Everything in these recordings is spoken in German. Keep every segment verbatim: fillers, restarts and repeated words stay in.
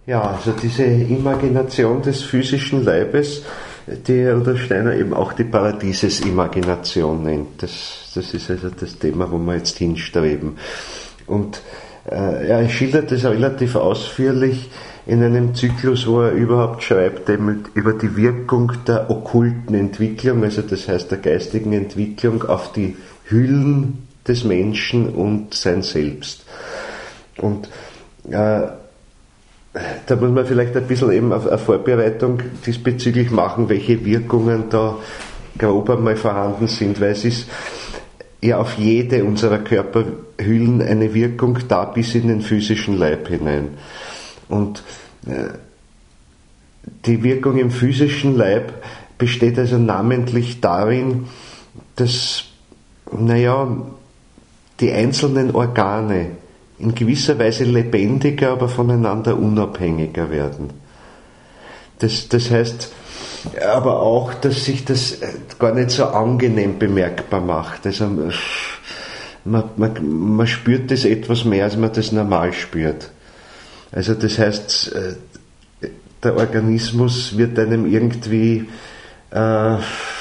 Ja, also diese Imagination des physischen Leibes, die Rudolf Steiner eben auch die Paradieses-Imagination nennt. Das, das ist also das Thema, wo wir jetzt hinstreben. Und äh, er schildert das relativ ausführlich in einem Zyklus, wo er überhaupt schreibt eben über die Wirkung der okkulten Entwicklung, also das heißt der geistigen Entwicklung auf die Hüllen des Menschen und sein Selbst. Und äh, da muss man vielleicht ein bisschen eben eine Vorbereitung diesbezüglich machen, welche Wirkungen da grob einmal vorhanden sind, weil es ist ja auf jede unserer Körperhüllen eine Wirkung da bis in den physischen Leib hinein. Und äh, die Wirkung im physischen Leib besteht also namentlich darin, dass, naja, die einzelnen Organe in gewisser Weise lebendiger, aber voneinander unabhängiger werden. Das, das heißt aber auch, dass sich das gar nicht so angenehm bemerkbar macht. Also man, man, man spürt das etwas mehr, als man das normal spürt. Also das heißt, der Organismus wird einem irgendwie äh,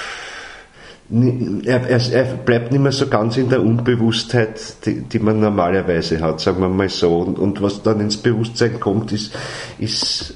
Er, er, er bleibt nicht mehr so ganz in der Unbewusstheit, die, die man normalerweise hat, sagen wir mal so. Und, und was dann ins Bewusstsein kommt, ist, ist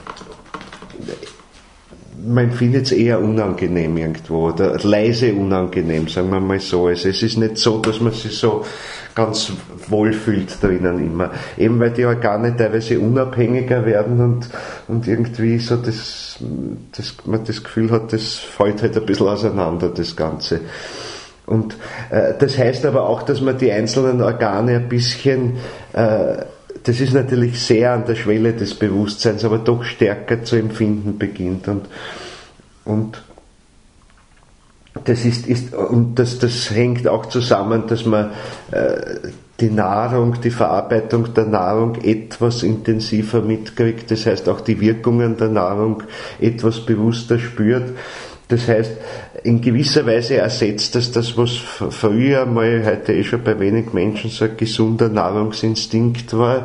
man findet es eher unangenehm irgendwo, oder leise unangenehm, sagen wir mal so. Also es ist nicht so, dass man sich so ganz wohl fühlt drinnen immer. Eben weil die Organe teilweise unabhängiger werden und, und irgendwie so das, das, man das Gefühl hat, das fällt halt ein bisschen auseinander, das Ganze. Und äh, das heißt aber auch, dass man die einzelnen Organe ein bisschen, äh, das ist natürlich sehr an der Schwelle des Bewusstseins, aber doch stärker zu empfinden beginnt. Und, und das ist, ist und das, das hängt auch zusammen, dass man äh, die Nahrung, die Verarbeitung der Nahrung etwas intensiver mitkriegt, das heißt auch die Wirkungen der Nahrung etwas bewusster spürt. Das heißt, in gewisser Weise ersetzt das das, was früher mal, heute eh schon bei wenig Menschen so ein gesunder Nahrungsinstinkt war,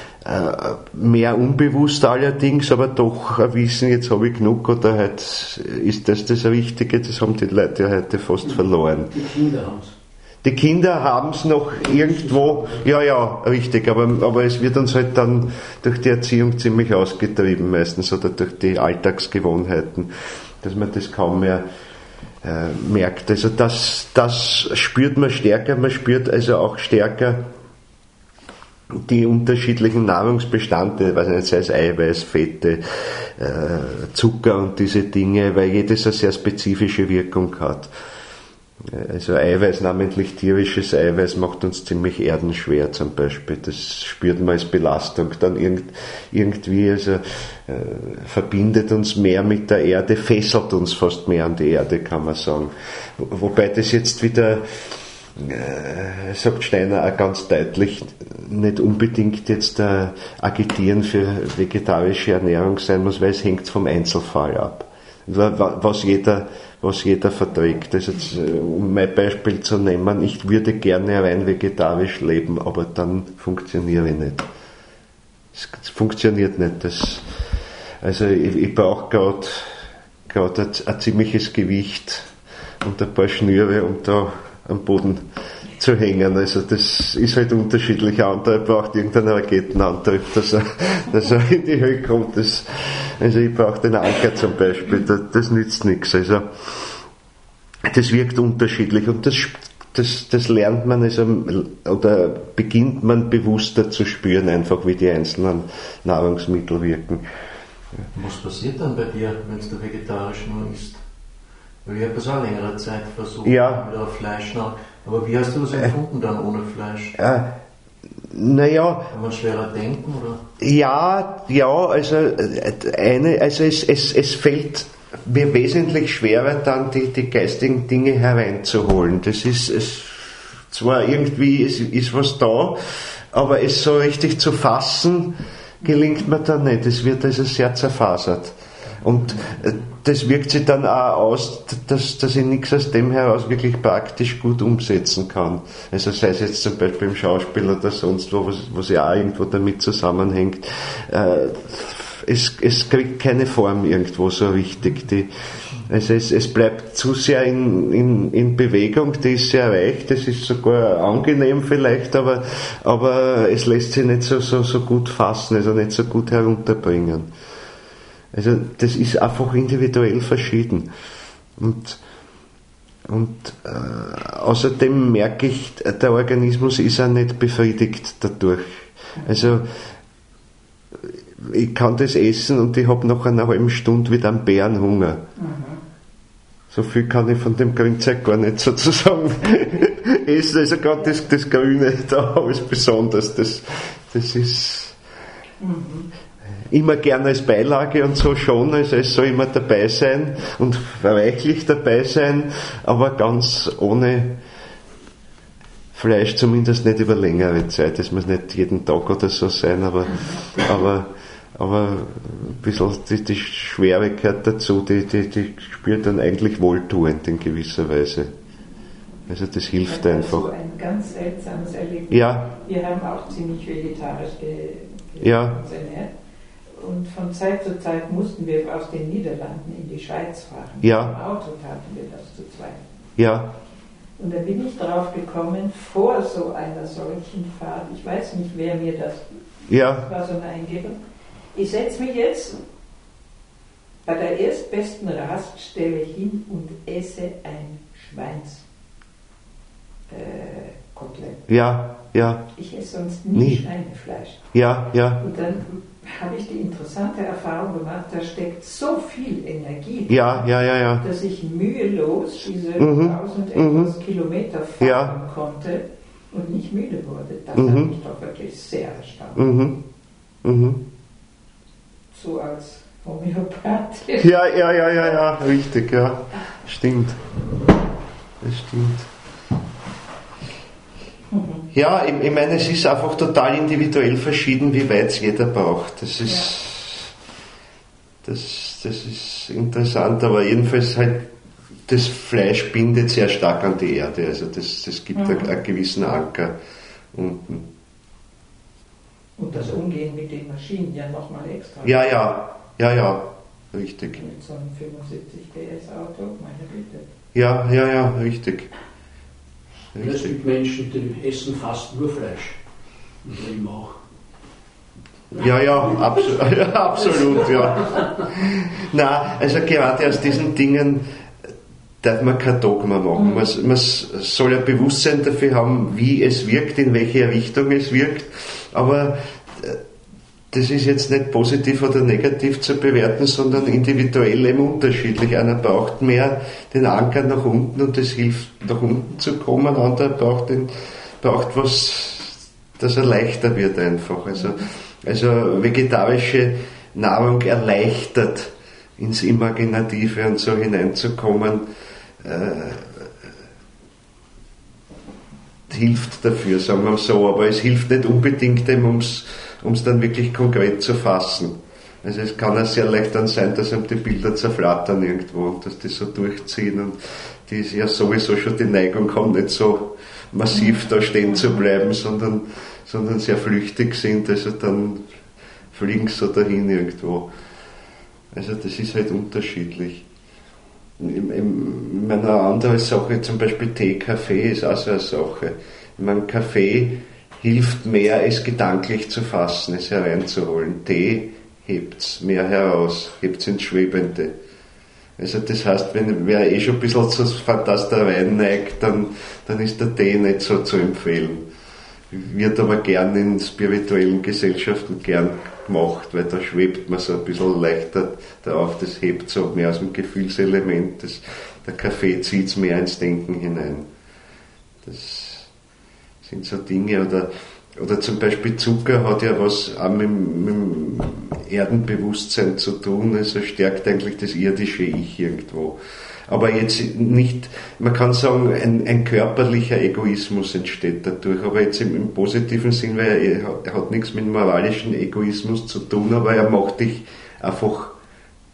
mehr unbewusst allerdings, aber doch ein Wissen, jetzt habe ich genug, oder halt ist das das Richtige, das haben die Leute ja heute fast verloren. Die Kinder haben es. Die Kinder haben es noch irgendwo, ja, ja, richtig, aber, aber es wird uns halt dann durch die Erziehung ziemlich ausgetrieben meistens oder durch die Alltagsgewohnheiten, dass man das kaum mehr äh, merkt. Also das, das spürt man stärker, man spürt also auch stärker die unterschiedlichen Nahrungsbestandteile, weiß nicht, sei es Eiweiß, Fette, äh, Zucker und diese Dinge, weil jedes eine sehr spezifische Wirkung hat. Also Eiweiß, namentlich tierisches Eiweiß, macht uns ziemlich erdenschwer zum Beispiel. Das spürt man als Belastung. Dann irgend, irgendwie also, äh, verbindet uns mehr mit der Erde, fesselt uns fast mehr an die Erde, kann man sagen. Wobei das jetzt wieder, äh, sagt Steiner auch ganz deutlich, nicht unbedingt jetzt äh, agitieren für vegetarische Ernährung sein muss, weil es hängt vom Einzelfall ab. Was jeder, was jeder verträgt. Also jetzt, um mein Beispiel zu nehmen, ich würde gerne rein vegetarisch leben, aber dann funktioniere ich nicht. Es funktioniert nicht. Das, also ich, ich brauche gerade gerade ein, ein ziemliches Gewicht und ein paar Schnüre, um da am Boden zu hängen. Also das ist halt unterschiedlich. Ein anderer braucht irgendeinen Raketenantrieb, dass er, dass er in die Höhe kommt. Das, also ich brauche den Anker zum Beispiel, das, das nützt nichts. Also das wirkt unterschiedlich und das, das, das lernt man also, oder beginnt man bewusster zu spüren, einfach wie die einzelnen Nahrungsmittel wirken. Was passiert dann bei dir, wenn du vegetarisch nur isst? Weil ich habe das auch längere Zeit versucht, ja. wieder auf Fleisch nach. Aber wie hast du das empfunden dann ohne Fleisch? Äh, naja. Kann man schwerer denken, oder? Ja, ja, also, eine, also es, es, es fällt mir wesentlich schwerer, dann die, die geistigen Dinge hereinzuholen. Das ist, es, zwar irgendwie ist, ist was da, aber es so richtig zu fassen, gelingt mir dann nicht. Es wird also sehr zerfasert. Und das wirkt sich dann auch aus, dass, dass ich nichts aus dem heraus wirklich praktisch gut umsetzen kann. Also sei es jetzt zum Beispiel im Schauspiel oder sonst wo, was, was ja auch irgendwo damit zusammenhängt. Äh, es, es kriegt keine Form irgendwo so richtig. Die, also es, es bleibt zu sehr in, in, in Bewegung, die ist sehr weich, das ist sogar angenehm vielleicht, aber, aber es lässt sich nicht so, so, so gut fassen, also nicht so gut herunterbringen. Also das ist einfach individuell verschieden. Und, und äh, außerdem merke ich, der Organismus ist auch nicht befriedigt dadurch. Also ich kann das essen und ich habe nach einer halben Stunde wieder einen Bärenhunger. Mhm. So viel kann ich von dem Grünzeug gar nicht sozusagen essen. Also gerade das, das Grüne, da habe ich besonders. Das, das ist mhm. immer gerne als Beilage und so schon. Also es soll immer dabei sein und reichlich dabei sein, aber ganz ohne Fleisch, zumindest nicht über längere Zeit. Das muss nicht jeden Tag oder so sein, aber, aber Aber ein bisschen die, die Schwere gehört dazu, die, die, die spürt dann eigentlich wohltuend in gewisser Weise. Also das hilft das einfach. So ein ganz seltsames Erlebnis. Ja. Wir haben auch ziemlich vegetarisch ge, ge ja. ernährt. Und von Zeit zu Zeit mussten wir aus den Niederlanden in die Schweiz fahren. Ja. Im Auto taten wir das zu zweit. Ja. Und da bin ich drauf gekommen, vor so einer solchen Fahrt, ich weiß nicht, wer mir das, ja. das war so eine Eingebung, ich setze mich jetzt bei der erstbesten Raststelle hin und esse ein Schweinskotelett. Äh, ja, ja. Ich esse sonst nie, nie Schweinefleisch. Ja, ja. Und dann habe ich die interessante Erfahrung gemacht, da steckt so viel Energie drin, ja, ja, ja, ja. dass ich mühelos diese mhm. tausend etwas mhm. Kilometer fahren ja. konnte und nicht müde wurde. Das mhm. hat mich doch wirklich sehr erstaunt. Mhm. Mhm. So als Homöopath. Ja, ja, ja, ja, ja, richtig, ja. Stimmt. Das stimmt. Mhm. Ja, ich, ich meine, es ist einfach total individuell verschieden, wie weit es jeder braucht. Das ist, ja. das, das ist interessant, aber jedenfalls halt, das Fleisch bindet sehr stark an die Erde, also das, das gibt mhm. einen, einen gewissen Anker unten. Und das Umgehen mit den Maschinen ja nochmal extra. Ja, ja, ja, ja, richtig. Mit so einem fünfundsiebzig P S Auto, meine Güte. Ja, ja, ja, richtig. richtig. Es gibt Menschen, die essen fast nur Fleisch. Und eben auch. Ja, ja, absolut, ja, absolut, ja. Na, also gerade aus diesen Dingen darf man kein Dogma machen. Mhm. Man, man soll ein Bewusstsein dafür haben, wie es wirkt, in welche Richtung es wirkt. Aber das ist jetzt nicht positiv oder negativ zu bewerten, sondern individuell eben unterschiedlich. Einer braucht mehr den Anker nach unten und das hilft, nach unten zu kommen. Ein anderer braucht, den, braucht was, dass er leichter wird einfach. Also, also vegetarische Nahrung erleichtert, ins Imaginative und so hineinzukommen, äh, hilft dafür, sagen wir so, aber es hilft nicht unbedingt, um es dann wirklich konkret zu fassen. Also es kann auch sehr leicht dann sein, dass einem die Bilder zerflattern irgendwo und dass die so durchziehen und die ja sowieso schon die Neigung haben, nicht so massiv da stehen zu bleiben, sondern, sondern sehr flüchtig sind, also dann fliegen sie so dahin irgendwo. Also das ist halt unterschiedlich. In, in meiner anderen Sache, zum Beispiel Tee, Kaffee ist auch so eine Sache. Ich meine, Kaffee hilft mehr, es gedanklich zu fassen, es hereinzuholen. Tee hebt es mehr heraus, hebt es ins Schwebende. Also das heißt, wenn wer eh schon ein bisschen zur Fantasterei neigt, dann, dann ist der Tee nicht so zu empfehlen. Wird aber gern in spirituellen Gesellschaften gern gemacht, weil da schwebt man so ein bisschen leichter drauf, das hebt so mehr aus dem Gefühlselement, das, der Kaffee zieht es mehr ins Denken hinein. Das sind so Dinge, oder, oder zum Beispiel Zucker hat ja was auch mit, mit dem Erdenbewusstsein zu tun, also stärkt eigentlich das irdische Ich irgendwo. Aber jetzt nicht, man kann sagen, ein, ein körperlicher Egoismus entsteht dadurch, aber jetzt im, im positiven Sinn, weil er, er hat nichts mit moralischen Egoismus zu tun, aber er macht dich einfach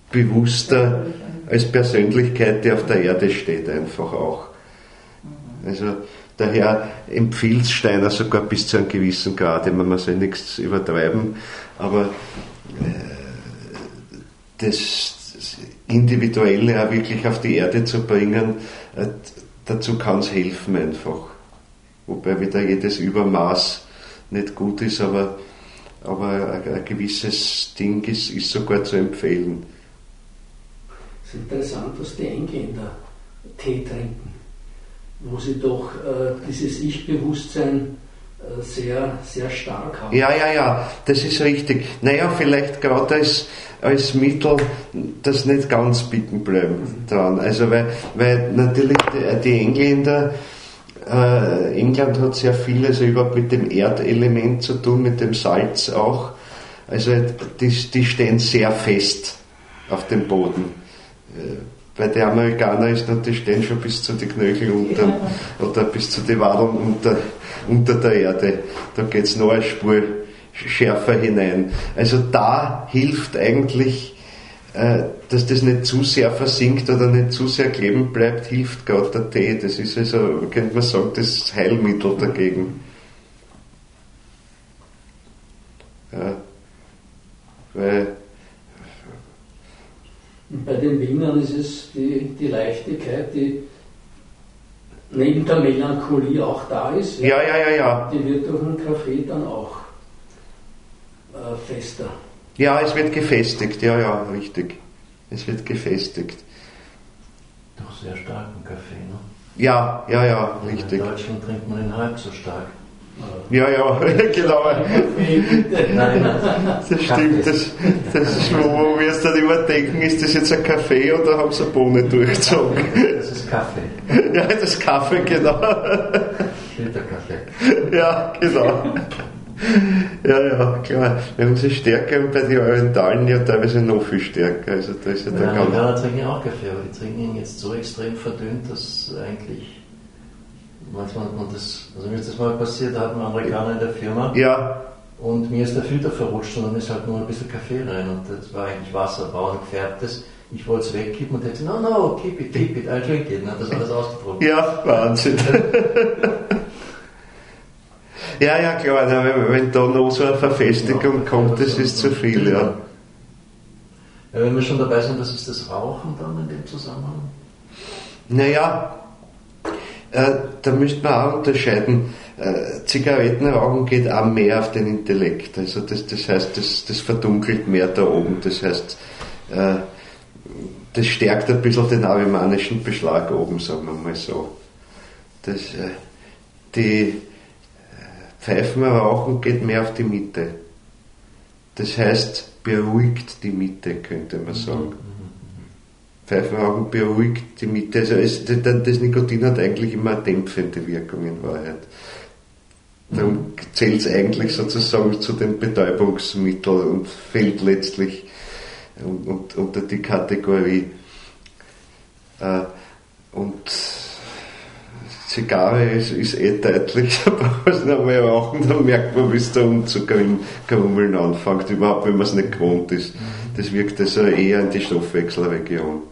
bewusster als Persönlichkeit, die auf der Erde steht, einfach auch. Also daher empfiehlt Steiner sogar bis zu einem gewissen Grad, man soll nichts übertreiben, aber äh, das Individuelle auch wirklich auf die Erde zu bringen, äh, dazu kann es helfen einfach. Wobei wieder jedes Übermaß nicht gut ist, aber, aber ein, ein gewisses Ding ist, ist sogar zu empfehlen. Es ist interessant, was die Engländer Tee trinken, wo sie doch äh, dieses Ich-Bewusstsein äh, sehr, sehr stark haben. Ja, ja, ja, das ist richtig. Naja, vielleicht gerade als, als Mittel, das nicht ganz bicken bleiben dran. Also, weil, weil natürlich die, die Engländer, äh, England hat sehr viel, also überhaupt mit dem Erdelement zu tun, mit dem Salz auch. Also, die, die stehen sehr fest auf dem Boden. Bei den Amerikanern ist natürlich, die stehen schon bis zu den Knöcheln unter, ja. oder bis zu den Wadeln unter, unter der Erde. Da geht es noch eine Spur schärfer hinein. Also da hilft eigentlich, äh, dass das nicht zu sehr versinkt oder nicht zu sehr kleben bleibt, hilft gerade der Tee. Das ist also, könnte man sagen, das Heilmittel dagegen. Ja. Weil Und bei den Wienern ist es die, die Leichtigkeit, die neben der Melancholie auch da ist. Ja, ja, ja, ja. Die wird durch den Kaffee dann auch äh, fester. Ja, es wird gefestigt, ja, ja, richtig. Es wird gefestigt. Doch sehr starken Kaffee, ne? Ja, ja, ja, richtig. In Deutschland trinkt man ihn halb so stark. Ja, ja, genau. Nein, nein. Das stimmt, das, das ist, wo, wo wir es dann immer denken, ist das jetzt ein Kaffee oder haben sie eine Bohne durchgezogen? Das ist Kaffee. Ja, das ist Kaffee, genau. Filterkaffee. Ja, genau. Ja, ja, klar. Wir haben sie stärker und bei den Orientalen ja teilweise noch viel stärker. Also da ist ja Die der ganz Amerikaner trinken auch Kaffee, aber die trinken ihn jetzt so extrem verdünnt, dass eigentlich manchmal, und das, also mir ist das mal passiert, da hat ein Amerikaner in der Firma ja. und mir ist der Filter verrutscht und dann ist halt nur ein bisschen Kaffee rein und das war eigentlich Wasser, braun gefärbtes. Ich wollte es wegkippen und der hat gesagt, no, no, keep it, keep it, I'll drink it. Und hat das alles ausgetrunken. Ja, Wahnsinn. Ja, ja, klar, wenn, wenn da noch so eine Verfestigung ja, kommt, das ist zu viel, ja. Ja, wenn wir schon dabei sind, was ist das Rauchen dann in dem Zusammenhang? Naja, äh, da müsste man auch unterscheiden. Äh, Zigarettenrauchen geht auch mehr auf den Intellekt. Also das, das heißt, das, das verdunkelt mehr da oben. Das heißt, äh, das stärkt ein bisschen den avimanischen Beschlag oben, sagen wir mal so. Das, äh, die Pfeifenrauchen geht mehr auf die Mitte. Das heißt, beruhigt die Mitte, könnte man sagen. Pfeifenrauchen beruhigt die Mitte. Also es, das Nikotin hat eigentlich immer eine dämpfende Wirkung in Wahrheit. Darum zählt es eigentlich sozusagen zu den Betäubungsmitteln und fällt letztlich und, und, unter die Kategorie. Äh, und Zigarre ist, ist eh deutlich, aber wenn man es noch mal rauchen, dann merkt man, wie es da um zu grummeln anfängt, überhaupt wenn man es nicht gewohnt ist. Das wirkt also eher in die Stoffwechselregion.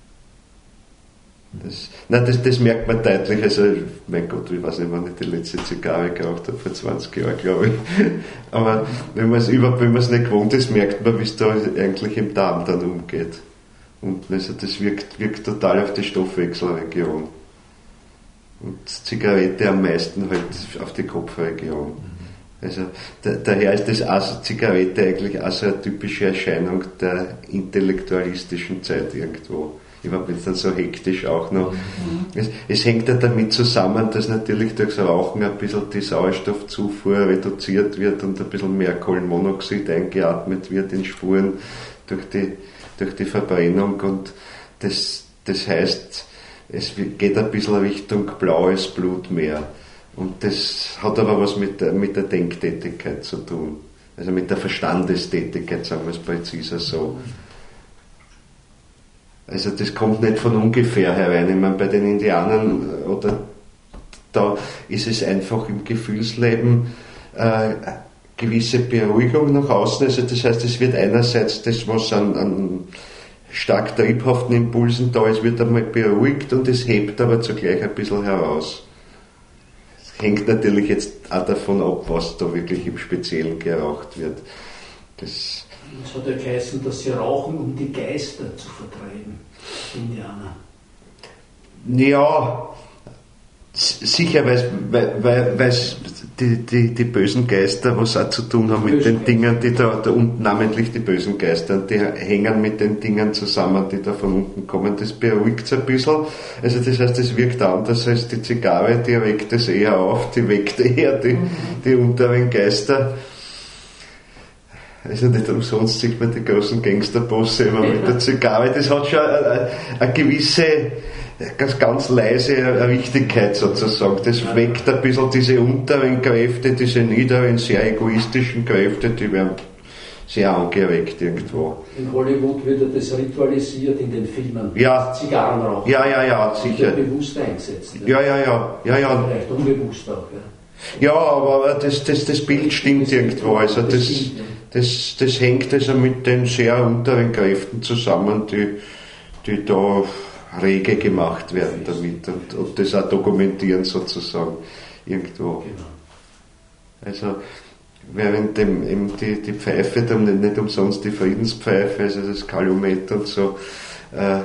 Das, nein, das, das merkt man deutlich, also mein Gott, ich weiß nicht, wann ich die letzte Zigarre geraucht habe, vor zwanzig Jahren, glaube ich. Aber wenn man es überhaupt, wenn man es nicht gewohnt ist, merkt man, wie es da eigentlich im Darm dann umgeht. Und also das wirkt, wirkt total auf die Stoffwechselregion. Und Zigarette am meisten halt auf die Kopfregion. Also da, daher ist das auch, Zigarette eigentlich auch so eine typische Erscheinung der intellektualistischen Zeit irgendwo. Ich war jetzt dann so hektisch auch noch. Mhm. Es, es hängt ja damit zusammen, dass natürlich durchs Rauchen ein bisschen die Sauerstoffzufuhr reduziert wird und ein bisschen mehr Kohlenmonoxid eingeatmet wird in Spuren durch die, durch die Verbrennung und das, das heißt, es geht ein bisschen Richtung blaues Blut mehr. Und das hat aber was mit der, mit der Denktätigkeit zu tun. Also mit der Verstandestätigkeit, sagen wir es präziser so. Also das kommt nicht von ungefähr herein. Ich meine, bei den Indianern, oder da ist es einfach im Gefühlsleben äh, gewisse Beruhigung nach außen. Also das heißt, es wird einerseits das, was an, an stark triebhaften Impulsen da ist, wird einmal beruhigt und es hebt aber zugleich ein bisschen heraus. Es hängt natürlich jetzt auch davon ab, was da wirklich im Speziellen geraucht wird. Das, das hat ja geheißen, dass sie rauchen, um die Geister zu vertreiben, Indianer. Ja, sicher, weil, weil, weil die, die, die bösen Geister was auch zu tun haben mit den Dingen, die da, da unten, namentlich die bösen Geister, die hängen mit den Dingen zusammen, die da von unten kommen. Das beruhigt es ein bisschen. Also das heißt, es wirkt anders als die Zigarre, die weckt es eher auf, die weckt eher die, die unteren Geister. Also nicht umsonst sieht man die großen Gangsterbosse immer mit der Zigarre. Das hat schon eine, eine gewisse, ganz, ganz leise Richtigkeit sozusagen. Das weckt ein bisschen diese unteren Kräfte, diese niederen, sehr egoistischen Kräfte, die werden sehr angeregt irgendwo. In Hollywood wird das ritualisiert in den Filmen. Ja. Zigarrenrauch. Ja, ja, ja, sicher. Bewusst eingesetzt. Ja, ja, ja. ja, ja. Vielleicht unbewusst auch, ja. Ja, aber das, das, das Bild stimmt irgendwo. Also das, das, das hängt also mit den sehr unteren Kräften zusammen, die, die da rege gemacht werden damit und, und das auch dokumentieren sozusagen irgendwo. Also während dem, eben die, die Pfeife, dann nicht umsonst die Friedenspfeife, also das Kalumet und so, äh,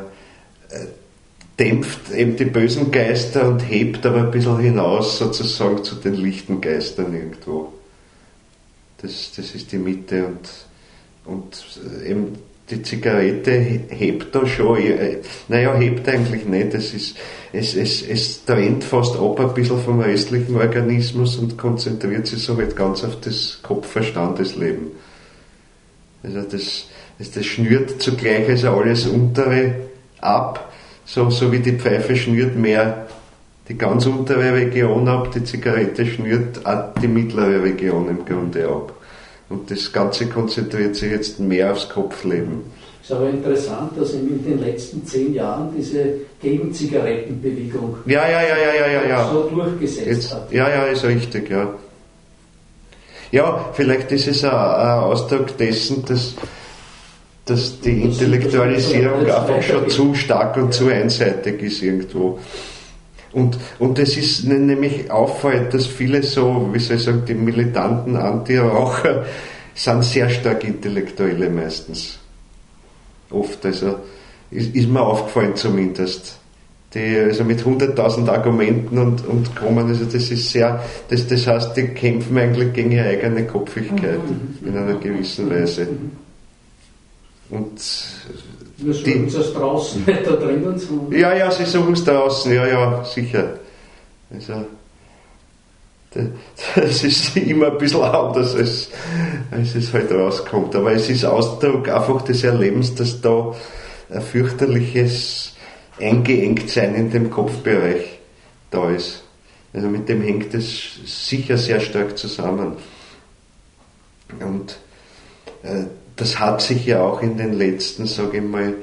dämpft eben die bösen Geister und hebt aber ein bisschen hinaus sozusagen zu den lichten Geistern irgendwo. Das, das ist die Mitte und, und eben die Zigarette hebt da schon, naja, hebt eigentlich nicht, es, ist, es, es, es trennt fast ab ein bisschen vom restlichen Organismus und konzentriert sich so halt ganz auf das Kopfverstandesleben. Also das, das, das schnürt zugleich also alles untere ab, so, so wie die Pfeife schnürt mehr die ganz untere Region ab, die Zigarette schnürt auch die mittlere Region im Grunde ab. Und das Ganze konzentriert sich jetzt mehr aufs Kopfleben. Es ist aber interessant, dass in den letzten zehn Jahren diese Gegenzigarettenbewegung ja, ja, ja, ja, ja, ja, ja. so durchgesetzt jetzt, hat. Ja, ja, ist richtig, ja. Ja, vielleicht ist es ein, ein Ausdruck dessen, dass, dass die Intellektualisierung einfach schon zu stark und zu einseitig ist irgendwo. Und, und es ist nämlich auffallend, dass viele so, wie soll ich sagen, die militanten Anti-Raucher sind sehr stark Intellektuelle meistens. Oft, also ist, ist mir aufgefallen zumindest. Die, also mit hunderttausend Argumenten und, und kommen, also das ist sehr, das, das heißt, die kämpfen eigentlich gegen ihre eigene Kopfigkeit in einer gewissen Weise. Und wir suchen es draußen, nicht da drinnen. Ja, ja, sie suchen es draußen, ja, ja, sicher. Also, das ist immer ein bisschen anders, als, als es halt rauskommt. Aber es ist Ausdruck einfach des Erlebens, dass da ein fürchterliches Eingeengtsein in dem Kopfbereich da ist. Also mit dem hängt es sicher sehr stark zusammen. Und äh, das hat sich ja auch in den letzten, sage ich mal,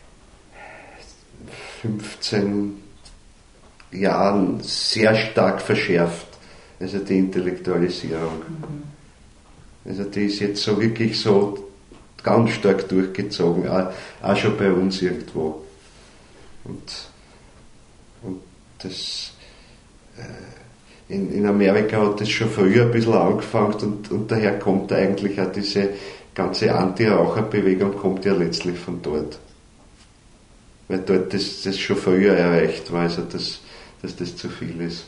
fünfzehn Jahren sehr stark verschärft. Also die Intellektualisierung. Also die ist jetzt so wirklich so ganz stark durchgezogen, auch, auch schon bei uns irgendwo. Und, und das äh, in, in Amerika hat das schon früher ein bisschen angefangen und, und daher kommt eigentlich auch diese ganze Anti-Raucher-Bewegung kommt ja letztlich von dort. Weil dort das, das schon früher erreicht war, also dass, dass das zu viel ist.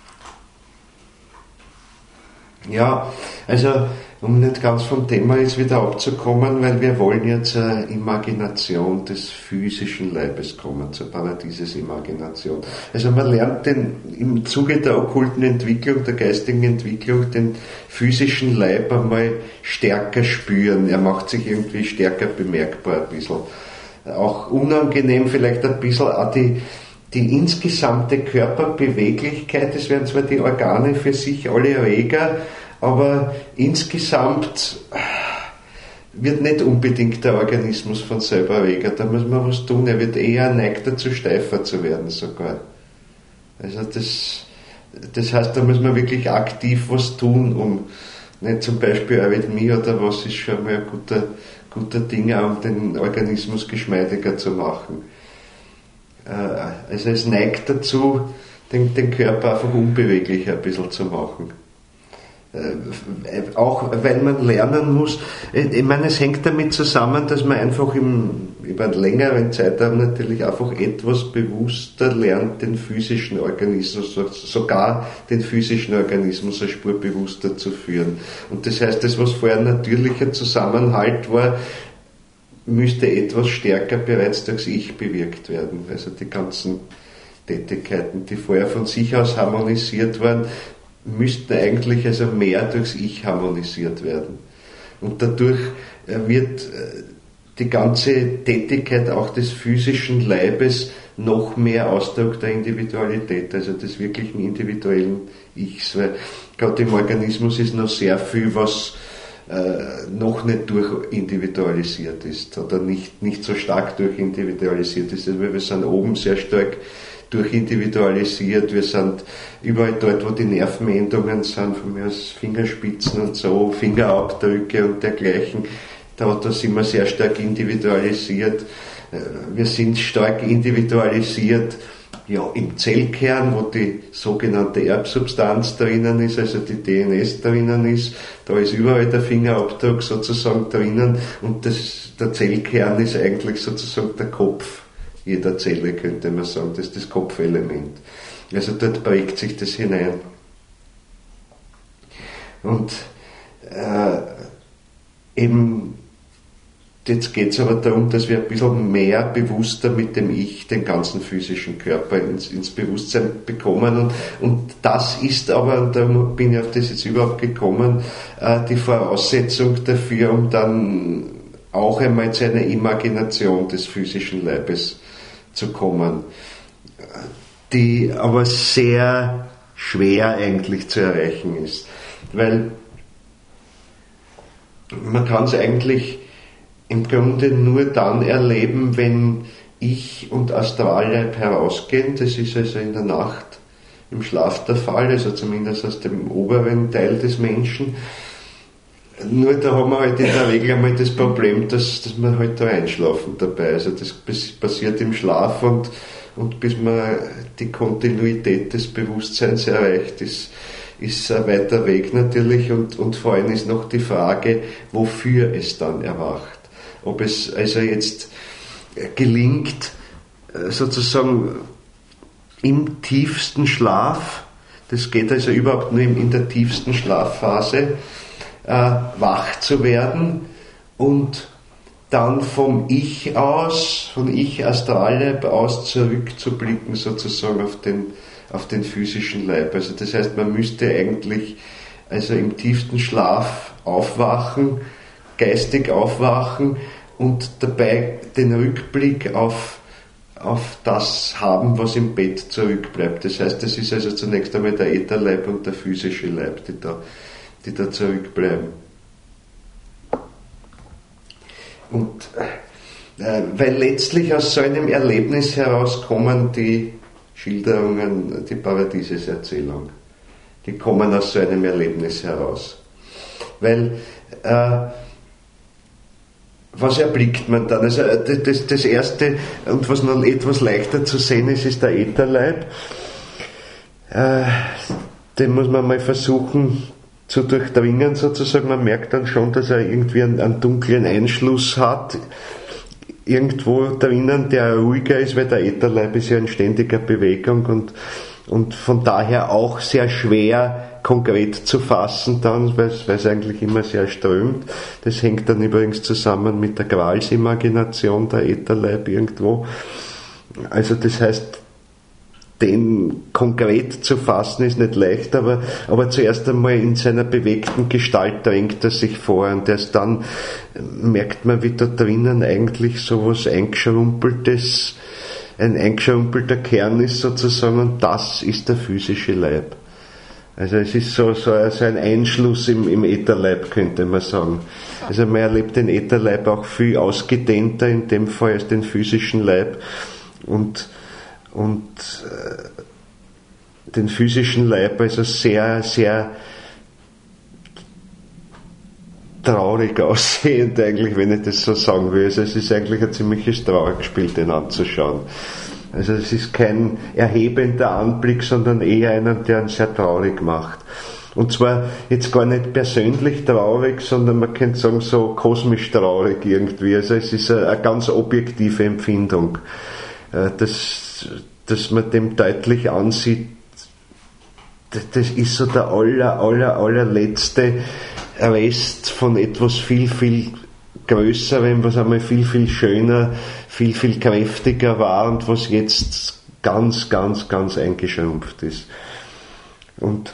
Ja, also um nicht ganz vom Thema jetzt wieder abzukommen, weil wir wollen ja zur Imagination des physischen Leibes kommen, zur Paradieses-Imagination. Also man lernt den, im Zuge der okkulten Entwicklung, der geistigen Entwicklung, den physischen Leib einmal stärker spüren. Er macht sich irgendwie stärker bemerkbar ein bisschen. Auch unangenehm vielleicht ein bisschen auch die, die insgesamte Körperbeweglichkeit. Es werden zwar die Organe für sich alle reger, aber insgesamt wird nicht unbedingt der Organismus von selber reger. Da muss man was tun. Er wird eher neigt dazu, steifer zu werden sogar. Also das, das heißt, da muss man wirklich aktiv was tun, um nicht zum Beispiel Arrhythmie oder was, ist schon mal ein guter, guter Ding, auch um den Organismus geschmeidiger zu machen. Also es neigt dazu, den, den Körper einfach unbeweglicher ein bisschen zu machen. Auch weil man lernen muss, ich meine, es hängt damit zusammen, dass man einfach im, über einen längeren Zeitraum natürlich einfach etwas bewusster lernt, den physischen Organismus, sogar den physischen Organismus eine Spur bewusster zu führen. Und das heißt, das, was vorher natürlicher Zusammenhalt war, müsste etwas stärker bereits durchs Ich bewirkt werden. Also die ganzen Tätigkeiten, die vorher von sich aus harmonisiert waren, müssten eigentlich also mehr durchs Ich harmonisiert werden. Und dadurch wird die ganze Tätigkeit auch des physischen Leibes noch mehr Ausdruck der Individualität, also des wirklichen individuellen Ichs, weil gerade im Organismus ist noch sehr viel, was äh, noch nicht durchindividualisiert ist oder nicht, nicht so stark durchindividualisiert ist. Also wir sind oben sehr stark durchindividualisiert, wir sind überall dort, wo die Nervenendungen sind, von mir aus Fingerspitzen und so, Fingerabdrücke und dergleichen, da, da sind wir sehr stark individualisiert. Wir sind stark individualisiert, ja, im Zellkern, wo die sogenannte Erbsubstanz drinnen ist, also die D N S drinnen ist, da ist überall der Fingerabdruck sozusagen drinnen und das, der Zellkern ist eigentlich sozusagen der Kopf jeder Zelle, könnte man sagen, das ist das Kopfelement. Also dort prägt sich das hinein. Und äh, eben, jetzt geht es aber darum, dass wir ein bisschen mehr bewusster mit dem Ich den ganzen physischen Körper ins, ins Bewusstsein bekommen. Und, und das ist aber, und da bin ich auf das jetzt überhaupt gekommen, äh, die Voraussetzung dafür, um dann auch einmal zu einer Imagination des physischen Leibes zu kommen, die aber sehr schwer eigentlich zu erreichen ist. Weil man kann es eigentlich im Grunde nur dann erleben, wenn Ich und Astralleib herausgehen. Das ist also in der Nacht im Schlaf der Fall, also zumindest aus dem oberen Teil des Menschen. Nur da haben wir halt in der Regel einmal das Problem, dass, dass wir halt da einschlafen dabei. Also das passiert im Schlaf und, und bis man die Kontinuität des Bewusstseins erreicht, ist, ist ein weiter Weg natürlich und, und vor allem ist noch die Frage, wofür es dann erwacht. Ob es also jetzt gelingt, sozusagen im tiefsten Schlaf, das geht also überhaupt nur in der tiefsten Schlafphase, Äh, wach zu werden und dann vom Ich aus, von Ich Astralleib aus zurückzublicken sozusagen auf den, auf den physischen Leib. Also das heißt, man müsste eigentlich also im tiefsten Schlaf aufwachen, geistig aufwachen und dabei den Rückblick auf, auf das haben, was im Bett zurückbleibt. Das heißt, das ist also zunächst einmal der Ätherleib und der physische Leib, die da die da zurückbleiben. Und äh, weil letztlich aus so einem Erlebnis herauskommen die Schilderungen, die Paradieseserzählung. Die kommen aus so einem Erlebnis heraus. Weil äh, was erblickt man dann? Also das, das erste und was noch etwas leichter zu sehen ist, ist der Ätherleib. Äh, den muss man mal versuchen zu durchdringen sozusagen. Man merkt dann schon, dass er irgendwie einen, einen dunklen Einschluss hat, irgendwo drinnen, der ruhiger ist, weil der Ätherleib ist ja in ständiger Bewegung und, und von daher auch sehr schwer konkret zu fassen dann, weil es eigentlich immer sehr strömt. Das hängt dann übrigens zusammen mit der Gralsimagination, der Ätherleib irgendwo. Also das heißt, den konkret zu fassen ist nicht leicht, aber, aber zuerst einmal in seiner bewegten Gestalt drängt er sich vor und erst dann merkt man, wie da drinnen eigentlich sowas eingeschrumpeltes, ein eingeschrumpelter Kern ist sozusagen und das ist der physische Leib. Also es ist so, so ein Einschluss im, im Ätherleib, könnte man sagen. Also man erlebt den Ätherleib auch viel ausgedehnter in dem Fall als den physischen Leib und und äh, den physischen Leib also sehr, sehr traurig aussehend eigentlich, wenn ich das so sagen will. Also es ist eigentlich ein ziemliches Trauerspiel, den anzuschauen. Also es ist kein erhebender Anblick, sondern eher einer, der einen sehr traurig macht. Und zwar jetzt gar nicht persönlich traurig, sondern man könnte sagen so kosmisch traurig irgendwie. Also es ist eine, eine ganz objektive Empfindung, dass, dass man dem deutlich ansieht, das ist so der aller, aller, allerletzte Rest von etwas viel, viel Größerem, was einmal viel, viel schöner, viel, viel kräftiger war und was jetzt ganz, ganz, ganz eingeschrumpft ist. Und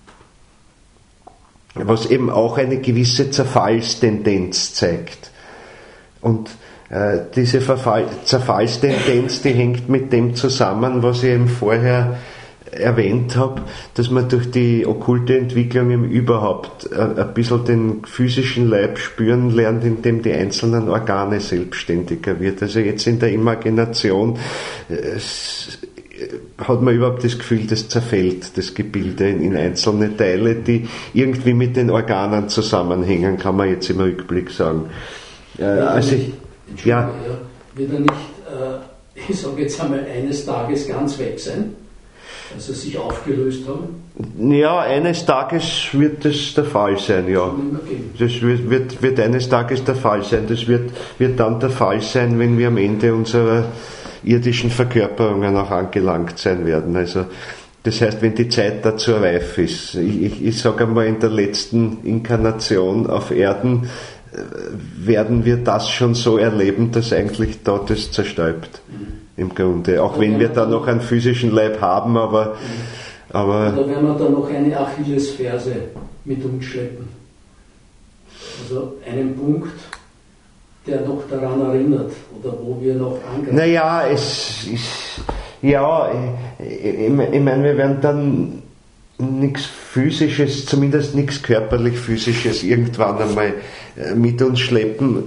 was eben auch eine gewisse Zerfallstendenz zeigt. Und äh, diese Verfall, Zerfallstendenz, die hängt mit dem zusammen, was ich eben vorher erwähnt habe, dass man durch die okkulte Entwicklung eben überhaupt ein, ein bisschen den physischen Leib spüren lernt, indem die einzelnen Organe selbstständiger wird. Also jetzt in der Imagination es, hat man überhaupt das Gefühl, das zerfällt, das Gebilde in, in einzelne Teile, die irgendwie mit den Organen zusammenhängen, kann man jetzt im Rückblick sagen. Äh, also ich, ja, wird er nicht, äh, ich sage jetzt einmal, eines Tages ganz weg sein? Also sich aufgelöst haben? Ja, eines Tages wird das der Fall sein, ja. Das wird, wird, wird eines Tages der Fall sein. Das wird, wird dann der Fall sein, wenn wir am Ende unserer irdischen Verkörperungen auch angelangt sein werden. Also, das heißt, wenn die Zeit dazu reif ist. Ich, ich, ich sage einmal, in der letzten Inkarnation auf Erden werden wir das schon so erleben, dass eigentlich da das zerstäubt. Im Grunde. Auch wenn wir da noch einen physischen Leib haben, aber, aber da werden wir dann noch eine Achillesferse mit uns schleppen. Also einen Punkt, der noch daran erinnert oder wo wir noch angreifen. Naja, es ist, ja, ich, ich, ich meine, wir werden dann nichts Physisches, zumindest nichts körperlich Physisches irgendwann einmal mit uns schleppen.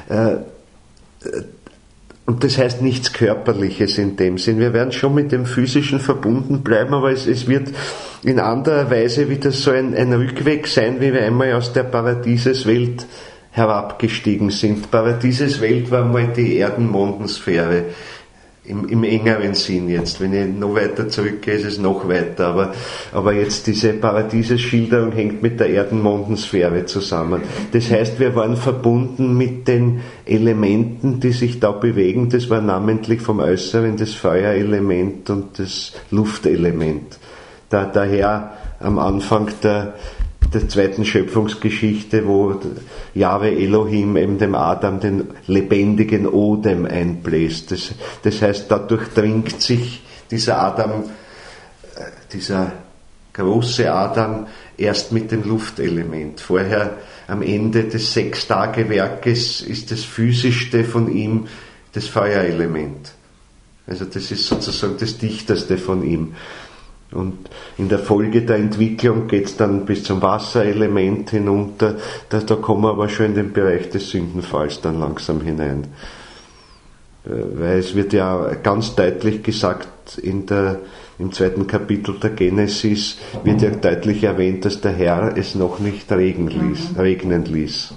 Und das heißt nichts Körperliches in dem Sinn. Wir werden schon mit dem Physischen verbunden bleiben, aber es, es wird in anderer Weise wieder so ein, ein Rückweg sein, wie wir einmal aus der Paradieseswelt herabgestiegen sind. Paradieseswelt war mal die Erdenmondensphäre. Im, im engeren Sinn jetzt. Wenn ich noch weiter zurückgehe, ist es noch weiter. Aber, aber jetzt diese Paradiesesschilderung hängt mit der Erdenmondensphäre zusammen. Das heißt, wir waren verbunden mit den Elementen, die sich da bewegen. Das war namentlich vom Äußeren das Feuerelement und das Luftelement. Da, daher am Anfang der der zweiten Schöpfungsgeschichte, wo Jahwe Elohim eben dem Adam den lebendigen Odem einbläst. Das, das heißt, da durchdringt sich dieser Adam, dieser große Adam, erst mit dem Luftelement. Vorher, am Ende des Sechstagewerkes, ist das Physischste von ihm das Feuerelement. Also das ist sozusagen das Dichteste von ihm. Und in der Folge der Entwicklung geht es dann bis zum Wasserelement hinunter. Da, da kommen wir aber schon in den Bereich des Sündenfalls dann langsam hinein. Weil es wird ja ganz deutlich gesagt, in der, im zweiten Kapitel der Genesis wird ja deutlich erwähnt, dass der Herr es noch nicht regnen ließ, regnen ließ.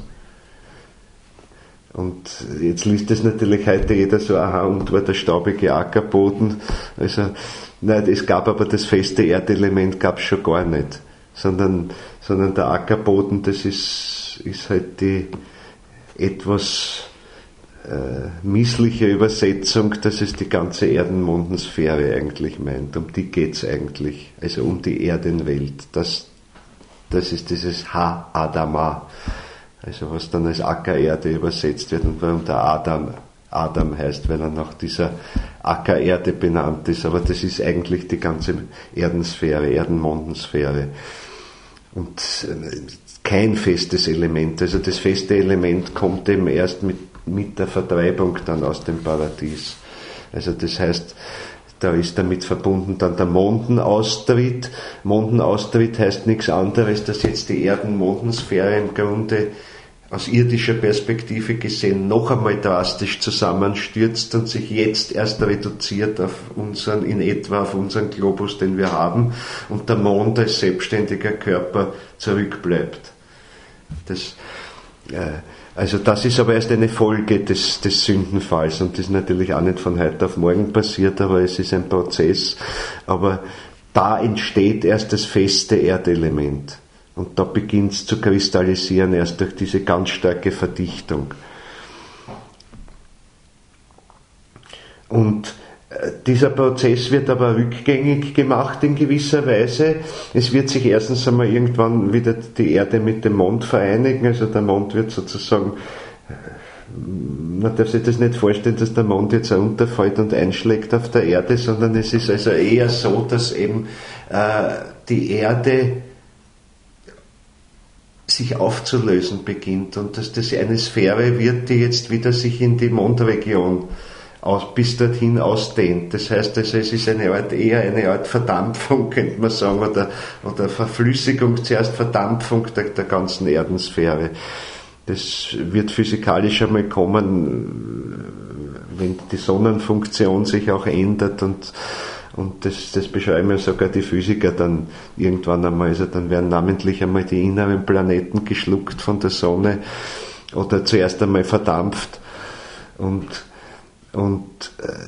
Und jetzt liest es natürlich heute jeder so, aha, und war der staubige Ackerboden. Also, nein, es gab aber das feste Erdelement gab es schon gar nicht. Sondern, sondern der Ackerboden, das ist, ist halt die etwas äh, missliche Übersetzung, dass es die ganze Erdenmondensphäre eigentlich meint. Um die geht's eigentlich. Also um die Erdenwelt. Das, das ist dieses Ha-Adama. Also was dann als Ackererde übersetzt wird und warum der Adam Adam heißt, weil er nach dieser Ackererde benannt ist. Aber das ist eigentlich die ganze Erdensphäre, Erdenmondensphäre. Und kein festes Element. Also das feste Element kommt eben erst mit, mit der Vertreibung dann aus dem Paradies. Also das heißt, da ist damit verbunden dann der Mondenaustritt. Mondenaustritt heißt nichts anderes, dass jetzt die Erdenmondensphäre im Grunde aus irdischer Perspektive gesehen noch einmal drastisch zusammenstürzt und sich jetzt erst reduziert auf unseren, in etwa auf unseren Globus, den wir haben, und der Mond als selbstständiger Körper zurückbleibt. Das, Also das ist aber erst eine Folge des, des Sündenfalls und das ist natürlich auch nicht von heute auf morgen passiert, aber es ist ein Prozess. Aber da entsteht erst das feste Erdelement und da beginnt es zu kristallisieren, erst durch diese ganz starke Verdichtung. Und dieser Prozess wird aber rückgängig gemacht in gewisser Weise. Es wird sich erstens einmal irgendwann wieder die Erde mit dem Mond vereinigen, also der Mond wird sozusagen, man darf sich das nicht vorstellen, dass der Mond jetzt runterfällt und einschlägt auf der Erde, sondern es ist also eher so, dass eben äh, die Erde sich aufzulösen beginnt und dass das eine Sphäre wird, die jetzt wieder sich in die Mondregion Aus, bis dorthin ausdehnt. Das heißt, also, es ist eine Art, eher eine Art Verdampfung, könnte man sagen, oder, oder Verflüssigung, zuerst Verdampfung der, der ganzen Erdensphäre. Das wird physikalisch einmal kommen, wenn die Sonnenfunktion sich auch ändert und, und das, das beschreiben ja sogar die Physiker dann irgendwann einmal. Also dann werden namentlich einmal die inneren Planeten geschluckt von der Sonne oder zuerst einmal verdampft und Und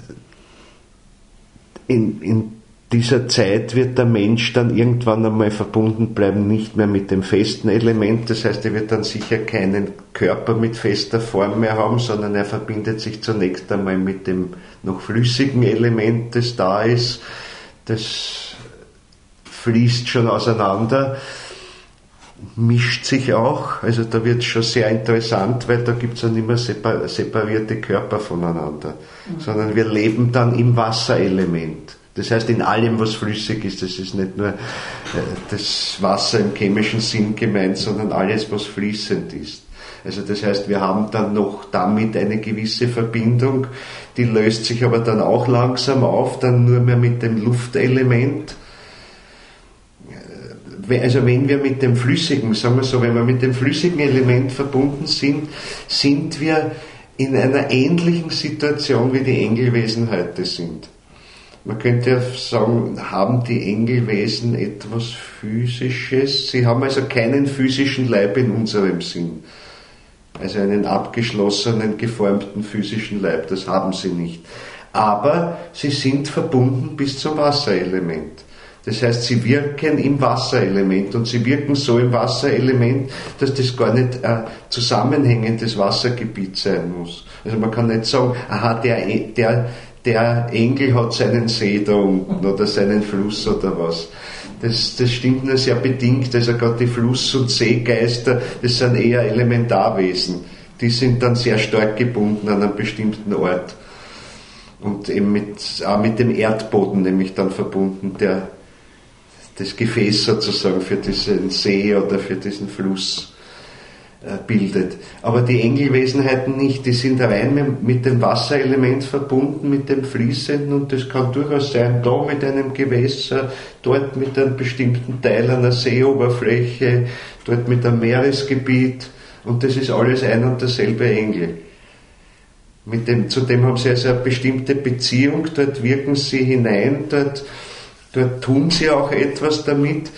in, in dieser Zeit wird der Mensch dann irgendwann einmal verbunden bleiben, nicht mehr mit dem festen Element, das heißt, er wird dann sicher keinen Körper mit fester Form mehr haben, sondern er verbindet sich zunächst einmal mit dem noch flüssigen Element, das da ist, das fließt schon auseinander, mischt sich auch, also da wird es schon sehr interessant, weil da gibt es ja nicht mehr separierte Körper voneinander, mhm. sondern wir leben dann im Wasserelement. Das heißt in allem, was flüssig ist, das ist nicht nur das Wasser im chemischen Sinn gemeint, sondern alles, was fließend ist. Also das heißt, wir haben dann noch damit eine gewisse Verbindung, die löst sich aber dann auch langsam auf, dann nur mehr mit dem Luftelement. Also wenn wir mit dem flüssigen, sagen wir so, wenn wir mit dem flüssigen Element verbunden sind, sind wir in einer ähnlichen Situation, wie die Engelwesen heute sind. Man könnte ja sagen, haben die Engelwesen etwas Physisches? Sie haben also keinen physischen Leib in unserem Sinn. Also einen abgeschlossenen, geformten physischen Leib, das haben sie nicht. Aber sie sind verbunden bis zum Wasserelement. Das heißt, sie wirken im Wasserelement und sie wirken so im Wasserelement, dass das gar nicht ein zusammenhängendes Wassergebiet sein muss. Also man kann nicht sagen, aha, der, der, der Engel hat seinen See da unten oder seinen Fluss oder was. Das, das stimmt nur sehr bedingt. Also gerade die Fluss- und Seegeister, das sind eher Elementarwesen. Die sind dann sehr stark gebunden an einem bestimmten Ort. Und eben mit, auch mit dem Erdboden nämlich dann verbunden, der das Gefäß sozusagen für diesen See oder für diesen Fluss äh, bildet. Aber die Engelwesenheiten nicht, die sind rein mit dem Wasserelement verbunden, mit dem Fließenden und das kann durchaus sein, da mit einem Gewässer, dort mit einem bestimmten Teil einer Seeoberfläche, dort mit einem Meeresgebiet und das ist alles ein und derselbe Engel. Mit dem, zudem haben sie also eine bestimmte Beziehung, dort wirken sie hinein, dort Dort tun sie auch etwas damit,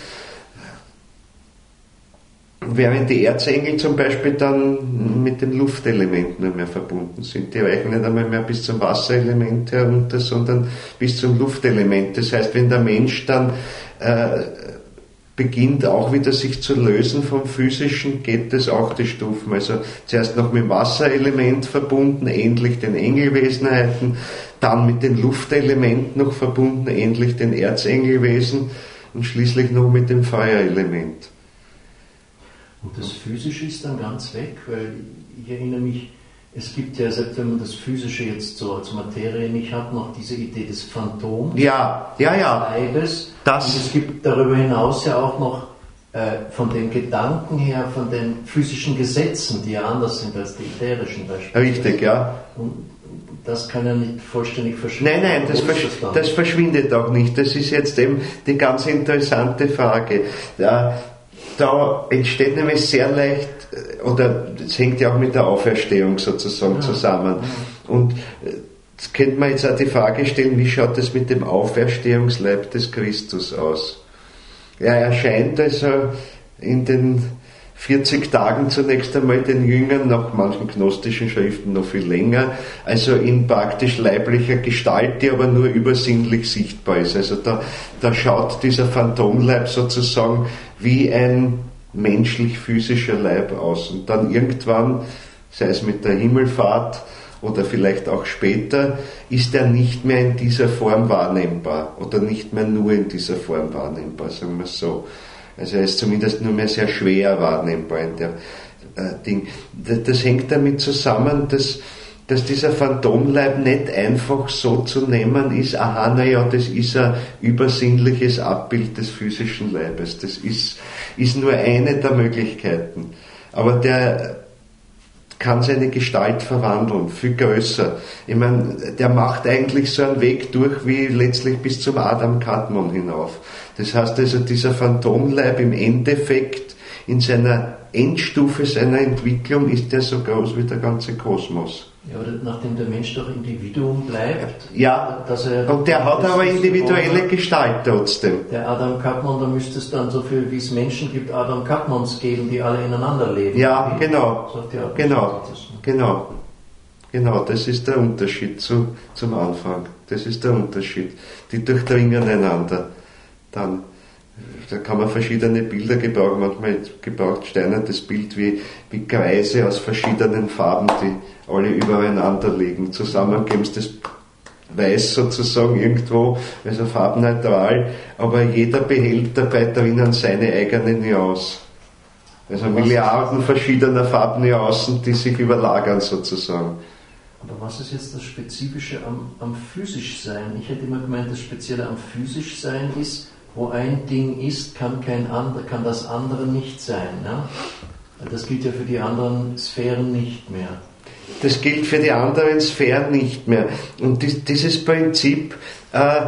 während die Erzengel zum Beispiel dann mit dem Luftelement nur mehr verbunden sind. Die reichen nicht einmal mehr bis zum Wasserelement herunter, sondern bis zum Luftelement. Das heißt, wenn der Mensch dann äh, beginnt auch wieder sich zu lösen vom Physischen, geht das auch die Stufen. Also zuerst noch mit dem Wasserelement verbunden, ähnlich den Engelwesenheiten, dann mit den Luftelementen noch verbunden, ähnlich den Erzengelwesen und schließlich noch mit dem Feuerelement. Und das Physische ist dann ganz weg, weil ich erinnere mich, es gibt ja, selbst wenn man das Physische jetzt so als Materie nicht hat, noch diese Idee des Phantoms, ja, ja, ja. des Leibes. Das und es gibt darüber hinaus ja auch noch äh, von den Gedanken her, von den physischen Gesetzen, die ja anders sind als die ätherischen beispielsweise. Richtig, ja. Und das kann ja nicht vollständig verschwinden. Nein, nein, das, versch das, das verschwindet auch nicht. Das ist jetzt eben die ganz interessante Frage. Da, da entsteht nämlich sehr leicht, oder es hängt ja auch mit der Auferstehung sozusagen ja. zusammen. Ja. Und jetzt könnte man jetzt auch die Frage stellen, wie schaut es mit dem Auferstehungsleib des Christus aus? Er erscheint also in den vierzig Tagen zunächst einmal den Jüngern, nach manchen gnostischen Schriften noch viel länger, also in praktisch leiblicher Gestalt, die aber nur übersinnlich sichtbar ist. Also da, da schaut dieser Phantomleib sozusagen wie ein menschlich-physischer Leib aus. Und dann irgendwann, sei es mit der Himmelfahrt oder vielleicht auch später, ist er nicht mehr in dieser Form wahrnehmbar oder nicht mehr nur in dieser Form wahrnehmbar, sagen wir es so. Also er ist zumindest nur mehr sehr schwer wahrnehmbar in der äh, Ding. Das, das hängt damit zusammen, dass, dass dieser Phantomleib nicht einfach so zu nehmen ist, aha, naja, das ist ein übersinnliches Abbild des physischen Leibes. Das ist, ist nur eine der Möglichkeiten. Aber der kann seine Gestalt verwandeln, viel größer. Ich meine, der macht eigentlich so einen Weg durch wie letztlich bis zum Adam Kadmon hinauf. Das heißt also, dieser Phantomleib im Endeffekt, in seiner Endstufe seiner Entwicklung, ist der so groß wie der ganze Kosmos. Ja, aber nachdem der Mensch doch Individuum bleibt. Ja, dass er, und der hat aber individuelle Gestalt trotzdem. Der Adam Kadmon, da müsste es dann so viel, wie es Menschen gibt, Adam Kadmons geben, die alle ineinander leben. Ja, wie? Genau, ja, genau, genau, genau, das ist der Unterschied zu, zum Anfang. Das ist der Unterschied. Die durchdringen einander. Dann, da kann man verschiedene Bilder gebrauchen. Manchmal gebraucht Steiner das Bild wie, wie Kreise aus verschiedenen Farben, die alle übereinander liegen. Zusammen geben sie das Weiß sozusagen irgendwo, also farbneutral, aber jeder behält dabei drinnen seine eigene Nuance. Also Milliarden verschiedener Farbnuancen, die sich überlagern sozusagen. Aber was ist jetzt das Spezifische am, am Physischsein? Ich hätte immer gemeint, das Spezielle am Physischsein ist, wo ein Ding ist, kann kein ander, kann das andere nicht sein. Ja? Das gilt ja für die anderen Sphären nicht mehr. Das gilt für die anderen Sphären nicht mehr. Und dieses Prinzip, äh,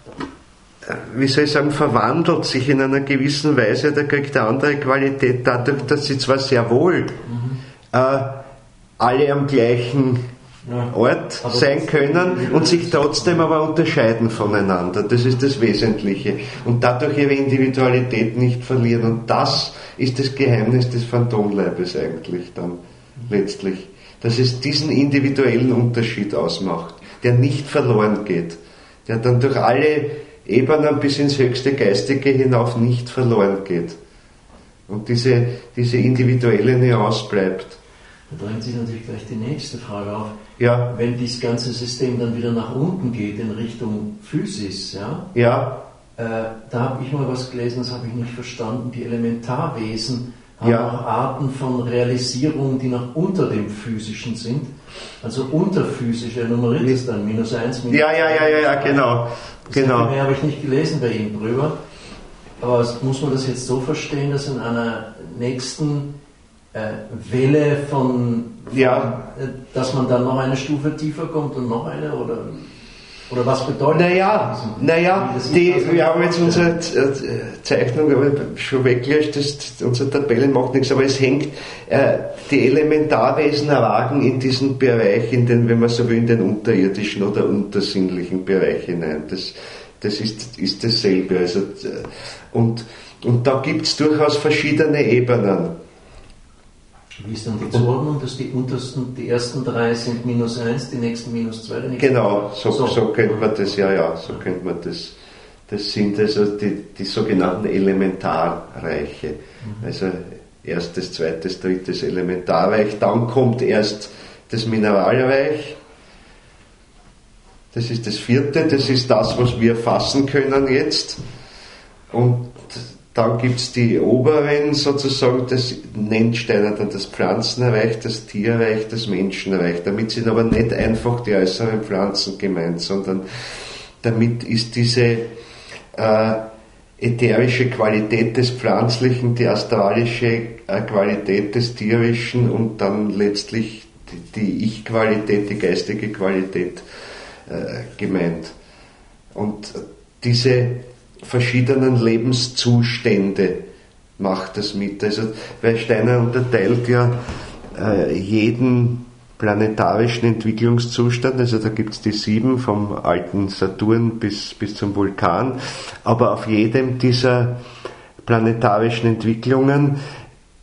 wie soll ich sagen, verwandelt sich in einer gewissen Weise, da kriegt eine andere Qualität dadurch, dass sie zwar sehr wohl mhm. äh, alle am gleichen ja. Ort sein können und sich trotzdem aber unterscheiden voneinander. Das ist das Wesentliche. Und dadurch ihre Individualität nicht verlieren. Und das ist das Geheimnis des Phantomleibes eigentlich dann letztlich. Dass es diesen individuellen Unterschied ausmacht, der nicht verloren geht, der dann durch alle Ebenen bis ins höchste Geistige hinauf nicht verloren geht. Und diese, diese individuelle Nuance bleibt. Da drängt sich natürlich gleich die nächste Frage auf. Ja. Wenn dieses ganze System dann wieder nach unten geht in Richtung Physis, ja, ja. Äh, da habe ich mal was gelesen, das habe ich nicht verstanden. Die Elementarwesen haben ja. auch Arten von Realisierung, die noch unter dem Physischen sind. Also unterphysisch, er nummeriert es dann, minus eins, minus Ja, ja, ja, ja, ja, genau. Das genau. habe ich nicht gelesen bei ihm drüber. Aber muss man das jetzt so verstehen, dass in einer nächsten äh, Welle von, von ja. äh, dass man dann noch eine Stufe tiefer kommt und noch eine, oder, oder was bedeutet naja, das? Naja, die, wir haben jetzt unsere Zeichnung schon weggelöscht, das, unsere Tabelle macht nichts, aber es hängt, äh, die Elementarwesen ragen in diesen Bereich, in den, wenn man so will, in den unterirdischen oder untersinnlichen Bereich hinein. Das, das ist, ist dasselbe. Also, und, und da gibt es durchaus verschiedene Ebenen. Wie ist dann die Zuordnung, dass die untersten, die ersten drei sind minus eins, die nächsten minus zwei? Genau, so, so. so könnte man das, ja, ja, so könnte man das. Das sind also die, die sogenannten Elementarreiche. Mhm. Also erstes, zweites, drittes Elementarreich, dann kommt erst das Mineralreich. Das ist das vierte, das ist das, was wir fassen können jetzt. Und dann gibt es die oberen sozusagen, das nennt Steiner dann das Pflanzenreich, das Tierreich, das Menschenreich. Damit sind aber nicht einfach die äußeren Pflanzen gemeint, sondern damit ist diese äh, ätherische Qualität des Pflanzlichen, die astralische äh, Qualität des Tierischen und dann letztlich die, die Ich-Qualität, die geistige Qualität äh, gemeint. Und diese verschiedenen Lebenszustände macht das mit. Also, weil Steiner unterteilt ja äh, jeden planetarischen Entwicklungszustand, also da gibt es die sieben vom alten Saturn bis, bis zum Vulkan, aber auf jedem dieser planetarischen Entwicklungen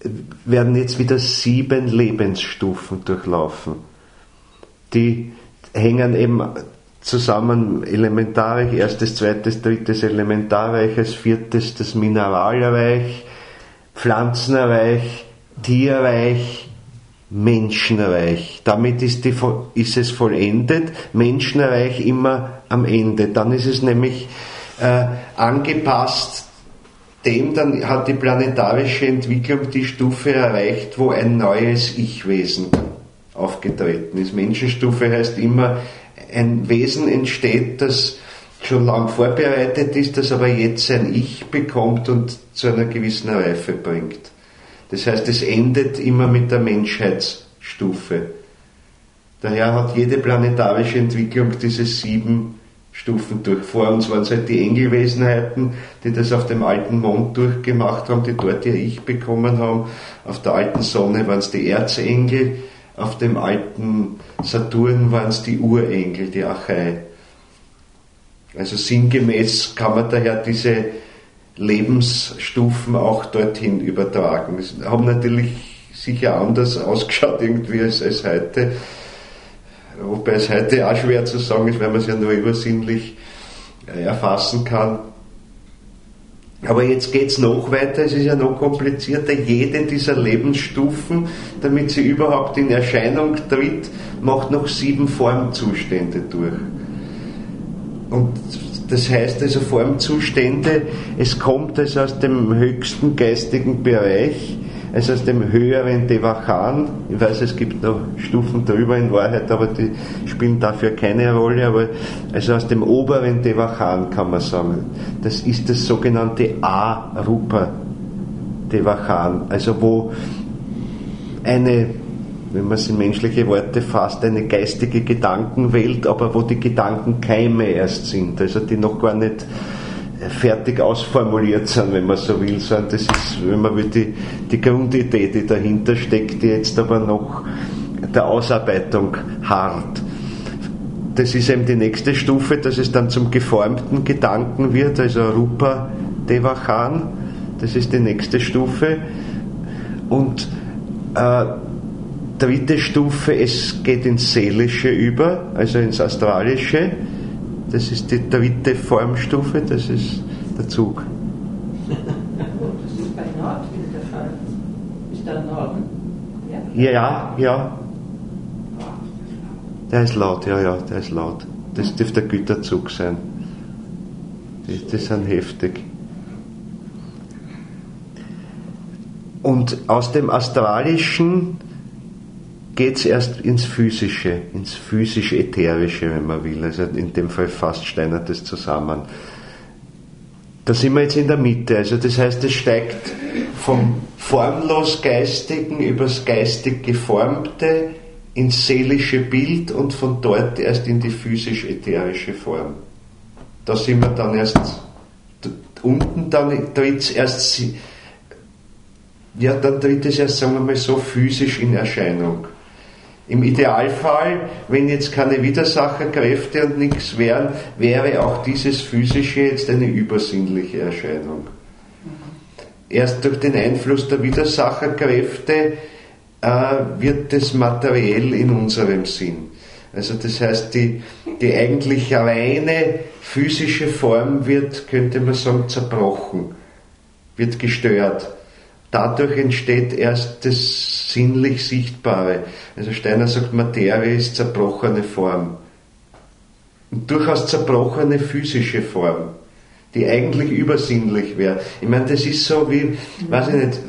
werden jetzt wieder sieben Lebensstufen durchlaufen. Die hängen eben zusammen: Elementarreich, erstes, zweites, drittes Elementarreich, als viertes das Mineralreich, Pflanzenreich, Tierreich, Menschenreich. Damit ist, die, ist es vollendet. Menschenreich immer am Ende. Dann ist es nämlich äh, angepasst dem, dann hat die planetarische Entwicklung die Stufe erreicht, wo ein neues Ich-Wesen aufgetreten ist. Menschenstufe heißt immer, ein Wesen entsteht, das schon lang vorbereitet ist, das aber jetzt sein Ich bekommt und zu einer gewissen Reife bringt. Das heißt, es endet immer mit der Menschheitsstufe. Daher hat jede planetarische Entwicklung diese sieben Stufen durch. Vor uns waren es halt die Engelwesenheiten, die das auf dem alten Mond durchgemacht haben, die dort ihr Ich bekommen haben. Auf der alten Sonne waren es die Erzengel, auf dem alten Saturn waren es die Urengel, die Achai. Also sinngemäß kann man daher diese Lebensstufen auch dorthin übertragen. Es haben natürlich sicher anders ausgeschaut irgendwie als, als heute. Wobei es heute auch schwer zu sagen ist, weil man es ja nur übersinnlich erfassen kann. Aber jetzt geht es noch weiter, es ist ja noch komplizierter. Jede dieser Lebensstufen, damit sie überhaupt in Erscheinung tritt, macht noch sieben Formzustände durch. Und das heißt also Formzustände, es kommt also aus dem höchsten geistigen Bereich, also aus dem höheren Devachan. Ich weiß, es gibt noch Stufen drüber in Wahrheit, aber die spielen dafür keine Rolle. Aber also aus dem oberen Devachan kann man sagen. Das ist das sogenannte A-Rupa Devachan, also wo eine, wenn man es in menschliche Worte fasst, eine geistige Gedankenwelt, aber wo die Gedankenkeime erst sind, also die noch gar nicht fertig ausformuliert sind, wenn man so will, sondern das ist, wenn man will, die, die Grundidee, die dahinter steckt, die jetzt aber noch der Ausarbeitung harrt. Das ist eben die nächste Stufe, dass es dann zum geformten Gedanken wird, also Rupa Devachan, das ist die nächste Stufe. Und äh, dritte Stufe, es geht ins Seelische über, also ins Astralische. Das ist die dritte Formstufe, das ist der Zug. Das ist bei Nord wieder der Fall. Ist da Norden? Ja, ja. ja. Der ist laut, ja, ja, der ist laut. Das dürfte der Güterzug sein. Die, die sind heftig. Und aus dem Astralischen geht es erst ins Physische, ins physisch-ätherische, wenn man will. Also in dem Fall fasst Steiner das zusammen. Da sind wir jetzt in der Mitte. Also das heißt, es steigt vom formlos-geistigen übers geistig Geformte ins seelische Bild und von dort erst in die physisch-ätherische Form. Da sind wir dann erst unten, dann tritt es erst, ja, dann tritt es erst, sagen wir mal so, physisch in Erscheinung. Im Idealfall, wenn jetzt keine Widersacherkräfte und nichts wären, wäre auch dieses Physische jetzt eine übersinnliche Erscheinung. Erst durch den Einfluss der Widersacherkräfte äh, wird das materiell in unserem Sinn. Also das heißt, die, die eigentlich reine physische Form wird, könnte man sagen, zerbrochen, wird gestört. Dadurch entsteht erst das sinnlich Sichtbare. Also Steiner sagt, Materie ist zerbrochene Form. Und durchaus zerbrochene physische Form, die eigentlich übersinnlich wäre. Ich meine, das ist so wie, weiß ich nicht,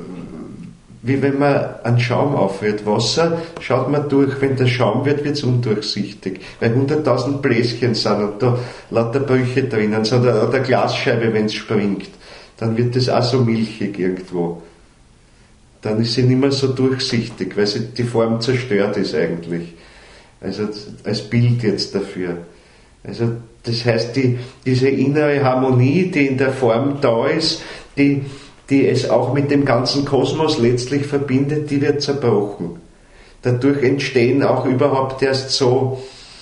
wie wenn man einen Schaum aufrührt. Wasser schaut man durch, wenn der Schaum wird, wird es undurchsichtig. Weil hunderttausend Bläschen sind und da lauter Brüche drinnen sind, oder eine Glasscheibe, wenn es springt. Dann wird das auch so milchig irgendwo. Dann ist sie nicht mehr so durchsichtig, weil sie die Form zerstört ist eigentlich. Also als Bild jetzt dafür. Also das heißt, die, diese innere Harmonie, die in der Form da ist, die, die es auch mit dem ganzen Kosmos letztlich verbindet, die wird zerbrochen. Dadurch entstehen auch überhaupt erst so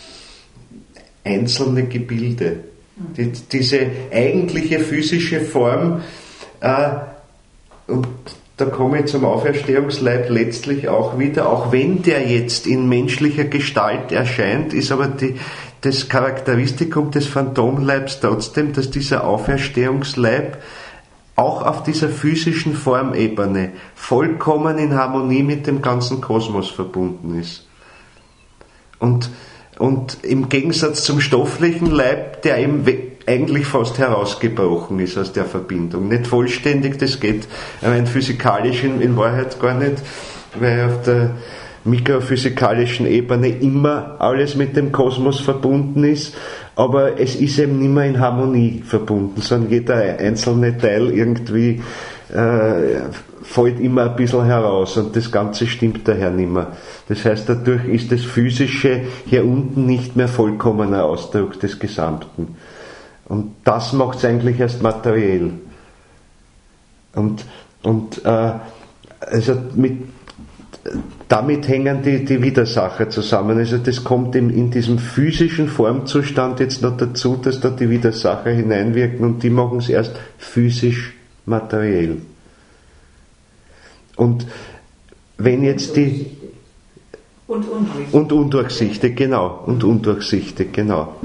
einzelne Gebilde. Die, diese eigentliche physische Form, äh, und da komme ich zum Auferstehungsleib letztlich auch wieder, auch wenn der jetzt in menschlicher Gestalt erscheint, ist aber die, das Charakteristikum des Phantomleibs trotzdem, dass dieser Auferstehungsleib auch auf dieser physischen Formebene vollkommen in Harmonie mit dem ganzen Kosmos verbunden ist. Und, und im Gegensatz zum stofflichen Leib, der eben eigentlich fast herausgebrochen ist aus der Verbindung. Nicht vollständig, das geht rein physikalisch in, in Wahrheit gar nicht, weil auf der mikrophysikalischen Ebene immer alles mit dem Kosmos verbunden ist, aber es ist eben nicht mehr in Harmonie verbunden, sondern jeder einzelne Teil irgendwie äh, fällt immer ein bisschen heraus und das Ganze stimmt daher nicht mehr. Das heißt, dadurch ist das Physische hier unten nicht mehr vollkommener Ausdruck des Gesamten. Und das macht es eigentlich erst materiell. Und, und äh, also mit, damit hängen die, die Widersacher zusammen. Also das kommt in, in diesem physischen Formzustand jetzt noch dazu, dass da die Widersacher hineinwirken und die machen es erst physisch materiell. Und wenn jetzt die... Und undurchsichtig. Und undurchsichtig, genau. Und undurchsichtig, genau.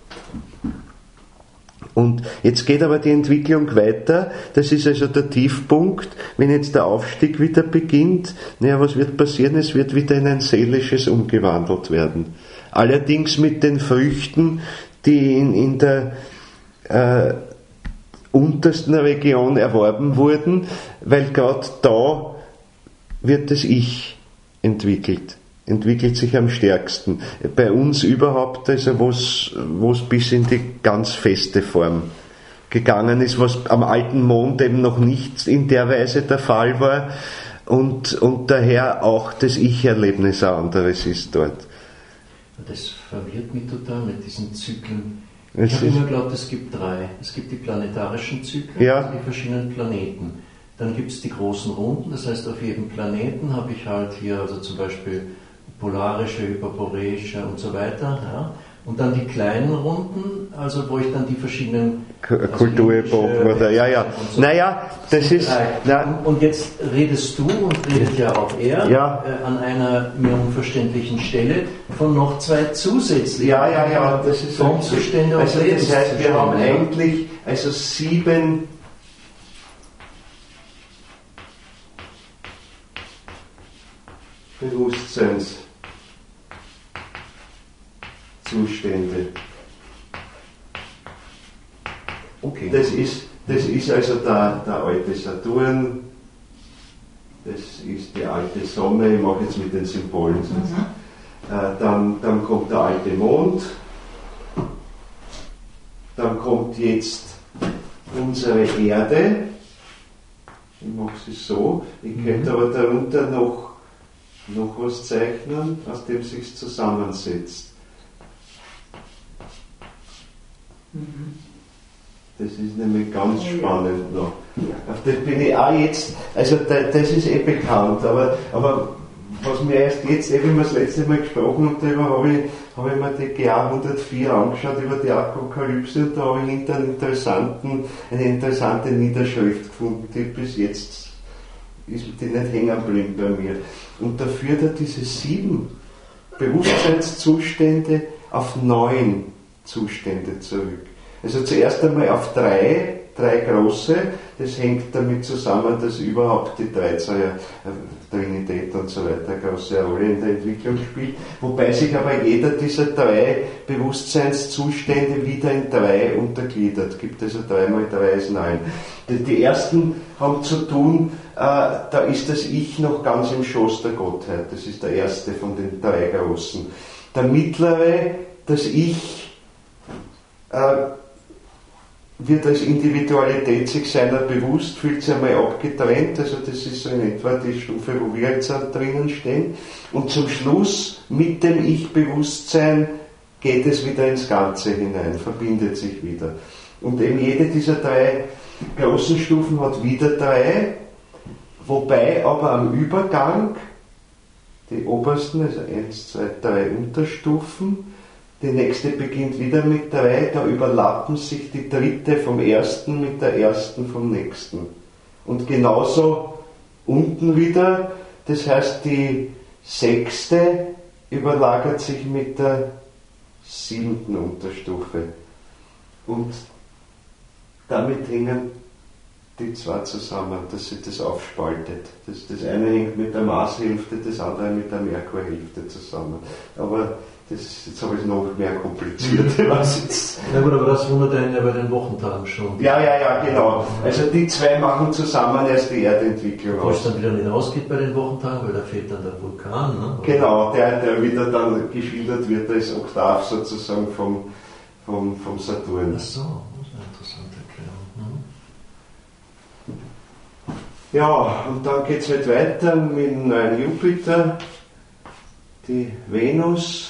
Und jetzt geht aber die Entwicklung weiter, das ist also der Tiefpunkt, wenn jetzt der Aufstieg wieder beginnt, naja, was wird passieren? Es wird wieder in ein Seelisches umgewandelt werden. Allerdings mit den Früchten, die in, in der äh, untersten Region erworben wurden, weil gerade da wird das Ich entwickelt. Entwickelt sich am stärksten. Bei uns überhaupt, also wo es bis in die ganz feste Form gegangen ist, was am alten Mond eben noch nicht in der Weise der Fall war und, und daher auch das Ich-Erlebnis ein anderes ist dort. Das verwirrt mich total mit diesen Zyklen. Es ich habe immer geglaubt, es gibt drei. Es gibt die planetarischen Zyklen, ja. also die verschiedenen Planeten. Dann gibt es die großen Runden, das heißt, auf jedem Planeten habe ich halt hier, also zum Beispiel polarische, hyperboreische und so weiter. Ja. Und dann die kleinen Runden, also wo ich dann die verschiedenen Kulturepochen also oder ja, ja. So naja, das ist. Na, und jetzt redest du und redet ja auch er ja. äh, an einer mir unverständlichen Stelle von noch zwei zusätzlichen ja, ja, ja, das ist Formzustände. Also das heißt, wir haben eigentlich also sieben Bewusstsseins Zustände. Okay. Das ist, das ist also der, der alte Saturn, das ist die alte Sonne, ich mache jetzt mit den Symbolen. Mhm. Äh, dann, dann kommt der alte Mond, dann kommt jetzt unsere Erde, ich mache sie so, ich mhm. könnte aber darunter noch, noch was zeichnen, aus dem es sich zusammensetzt. Das ist nämlich ganz spannend noch. Auf das bin ich auch jetzt, also das ist eh bekannt, aber, aber was mir erst jetzt, eh, wie wir das letzte Mal gesprochen haben, darüber habe ich, habe ich mir die G A hundertvier angeschaut über die Apokalypse und da habe ich hinter einen interessanten, eine interessante Niederschrift gefunden, die bis jetzt ist die nicht hängen geblieben bei mir. Und da führt er diese sieben Bewusstseinszustände auf neun Zustände zurück. Also zuerst einmal auf drei, drei große, das hängt damit zusammen, dass überhaupt die Dreizeier, Trinität und so weiter eine große Rolle in der Entwicklung spielt, wobei sich aber jeder dieser drei Bewusstseinszustände wieder in drei untergliedert. Es gibt also drei mal drei ist neun. Die, die ersten haben zu tun, äh, da ist das Ich noch ganz im Schoß der Gottheit, das ist der erste von den drei großen. Der mittlere, das Ich, äh, wird als Individualität sich seiner bewusst, fühlt sich einmal abgetrennt, also das ist so in etwa die Stufe, wo wir jetzt drinnen stehen. Und zum Schluss, mit dem Ich-Bewusstsein, geht es wieder ins Ganze hinein, verbindet sich wieder. Und eben jede dieser drei großen Stufen hat wieder drei, wobei aber am Übergang die obersten, also eins, zwei, drei Unterstufen, die nächste beginnt wieder mit drei, da überlappen sich die dritte vom ersten mit der ersten vom nächsten. Und genauso unten wieder, das heißt die sechste überlagert sich mit der siebten Unterstufe. Und damit hängen die zwei zusammen, dass sich das aufspaltet. Das, das eine hängt mit der Marshälfte, das andere mit der Merkurhälfte zusammen. Aber das, jetzt habe ich es noch mehr kompliziert. Was jetzt. Na gut, aber das wundert einen ja bei den Wochentagen schon. Ja, ja, ja, genau. Also die zwei machen zusammen erst die Erdentwicklung Wo es aus. dann wieder nicht ausgeht bei den Wochentagen, weil da fehlt dann der Vulkan. Ne? Genau, der, der wieder dann geschildert wird als Oktav sozusagen vom, vom, vom Saturn. Ach so, das ist eine interessante Erklärung. Hm? Ja, und dann geht es halt weiter mit dem neuen Jupiter, die Venus.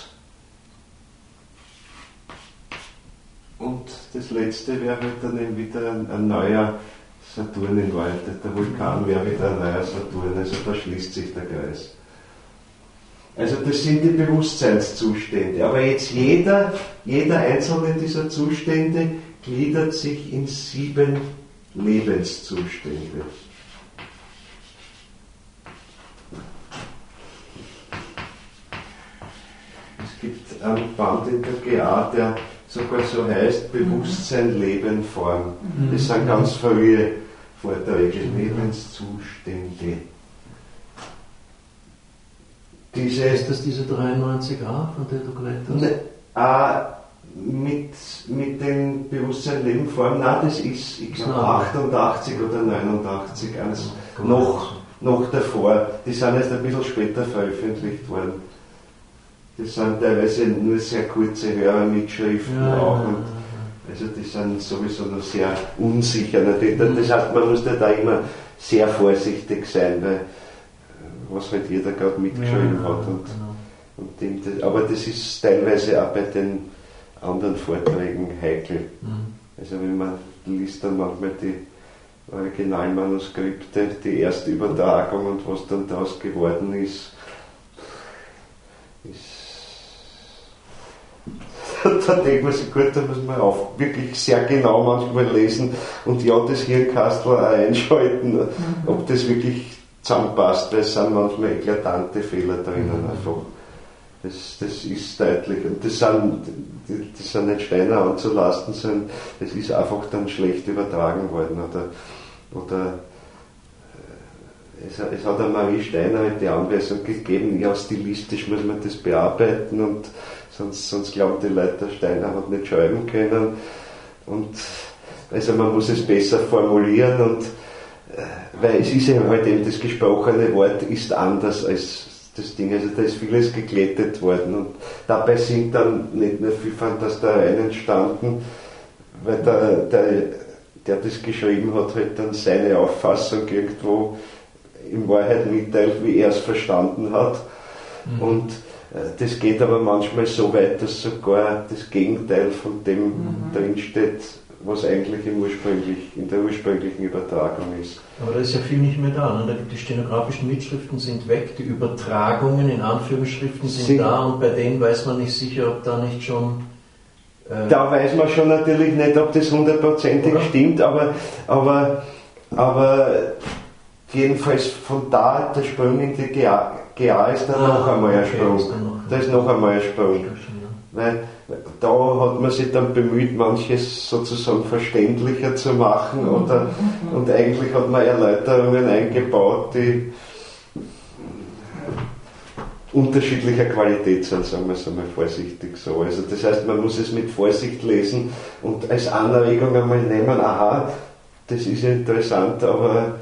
Und das letzte wäre halt dann eben wieder ein, ein neuer Saturn in Wahrheit. Der Vulkan wäre wieder ein neuer Saturn, also da schließt sich der Kreis. Also das sind die Bewusstseinszustände. Aber jetzt jeder, jeder einzelne dieser Zustände gliedert sich in sieben Lebenszustände. Es gibt einen Band in der G A, der sogar so heißt, Bewusstsein, Leben, Form. Das sind ganz frühe Vorträge, Lebenszustände. Diese, Ist das diese dreiundneunzig a, von der du gelernt hast? Ne, äh, mit, mit dem Bewusstsein, Leben, Form, nein, das ist, ich glaube, achtundachtzig oder neunundachtzig, eins Ja, noch, noch davor. Die sind erst ein bisschen später veröffentlicht worden. Das sind teilweise nur sehr kurze Hörermitschriften ja, auch. ja, Und ja. also die sind sowieso noch sehr unsicher. Natürlich. Das heißt, man muss da immer sehr vorsichtig sein, weil was halt jeder gerade mitgeschrieben ja, hat. Und, genau. und dem, das, aber das ist teilweise auch bei den anderen Vorträgen heikel. Mhm. Also wenn man liest dann manchmal die Originalmanuskripte, die erste Übertragung und was dann daraus geworden ist, ist da denkt man sich, gut, da muss man auch wirklich sehr genau manchmal lesen und ja, das Hirnkastel auch einschalten, mhm. ob das wirklich zusammenpasst, weil es sind manchmal eklatante Fehler drinnen einfach. Das, das ist deutlich. Und das sind, das sind nicht Steine anzulasten, sondern das ist einfach dann schlecht übertragen worden. Oder, oder es, es hat eine Marie Steiner die Anweisung gegeben, ja, stilistisch muss man das bearbeiten und sonst, sonst glauben die Leute, der Steiner hat nicht schreiben können. Und also man muss es besser formulieren und weil es ist ja halt eben, das gesprochene Wort ist anders als das Ding, also da ist vieles geglättet worden und dabei sind dann nicht mehr viel Fantastereien entstanden, weil der, der, der das geschrieben hat, halt dann seine Auffassung irgendwo in Wahrheit mitteilt, wie er es verstanden hat. Mhm. Und äh, das geht aber manchmal so weit, dass sogar das Gegenteil von dem mhm. drinsteht, was eigentlich im ursprünglich, in der ursprünglichen Übertragung ist. Aber da ist ja viel nicht mehr da. Ne? Da gibt die stenografischen Mitschriften sind weg, die Übertragungen in Anführungsschriften sind Sie da und bei denen weiß man nicht sicher, ob da nicht schon... Äh da weiß man schon natürlich nicht, ob das hundertprozentig stimmt, aber, aber, aber jedenfalls von da, der Sprung in die G A, G A ist dann ah, noch einmal ein okay, Sprung. Ist noch, da ist noch einmal ein Sprung. Ja. Weil da hat man sich dann bemüht, manches sozusagen verständlicher zu machen oder, und eigentlich hat man Erläuterungen eingebaut, die unterschiedlicher Qualität sind, sagen wir es einmal vorsichtig so. Also das heißt, man muss es mit Vorsicht lesen und als Anregung einmal nehmen, aha, das ist interessant, aber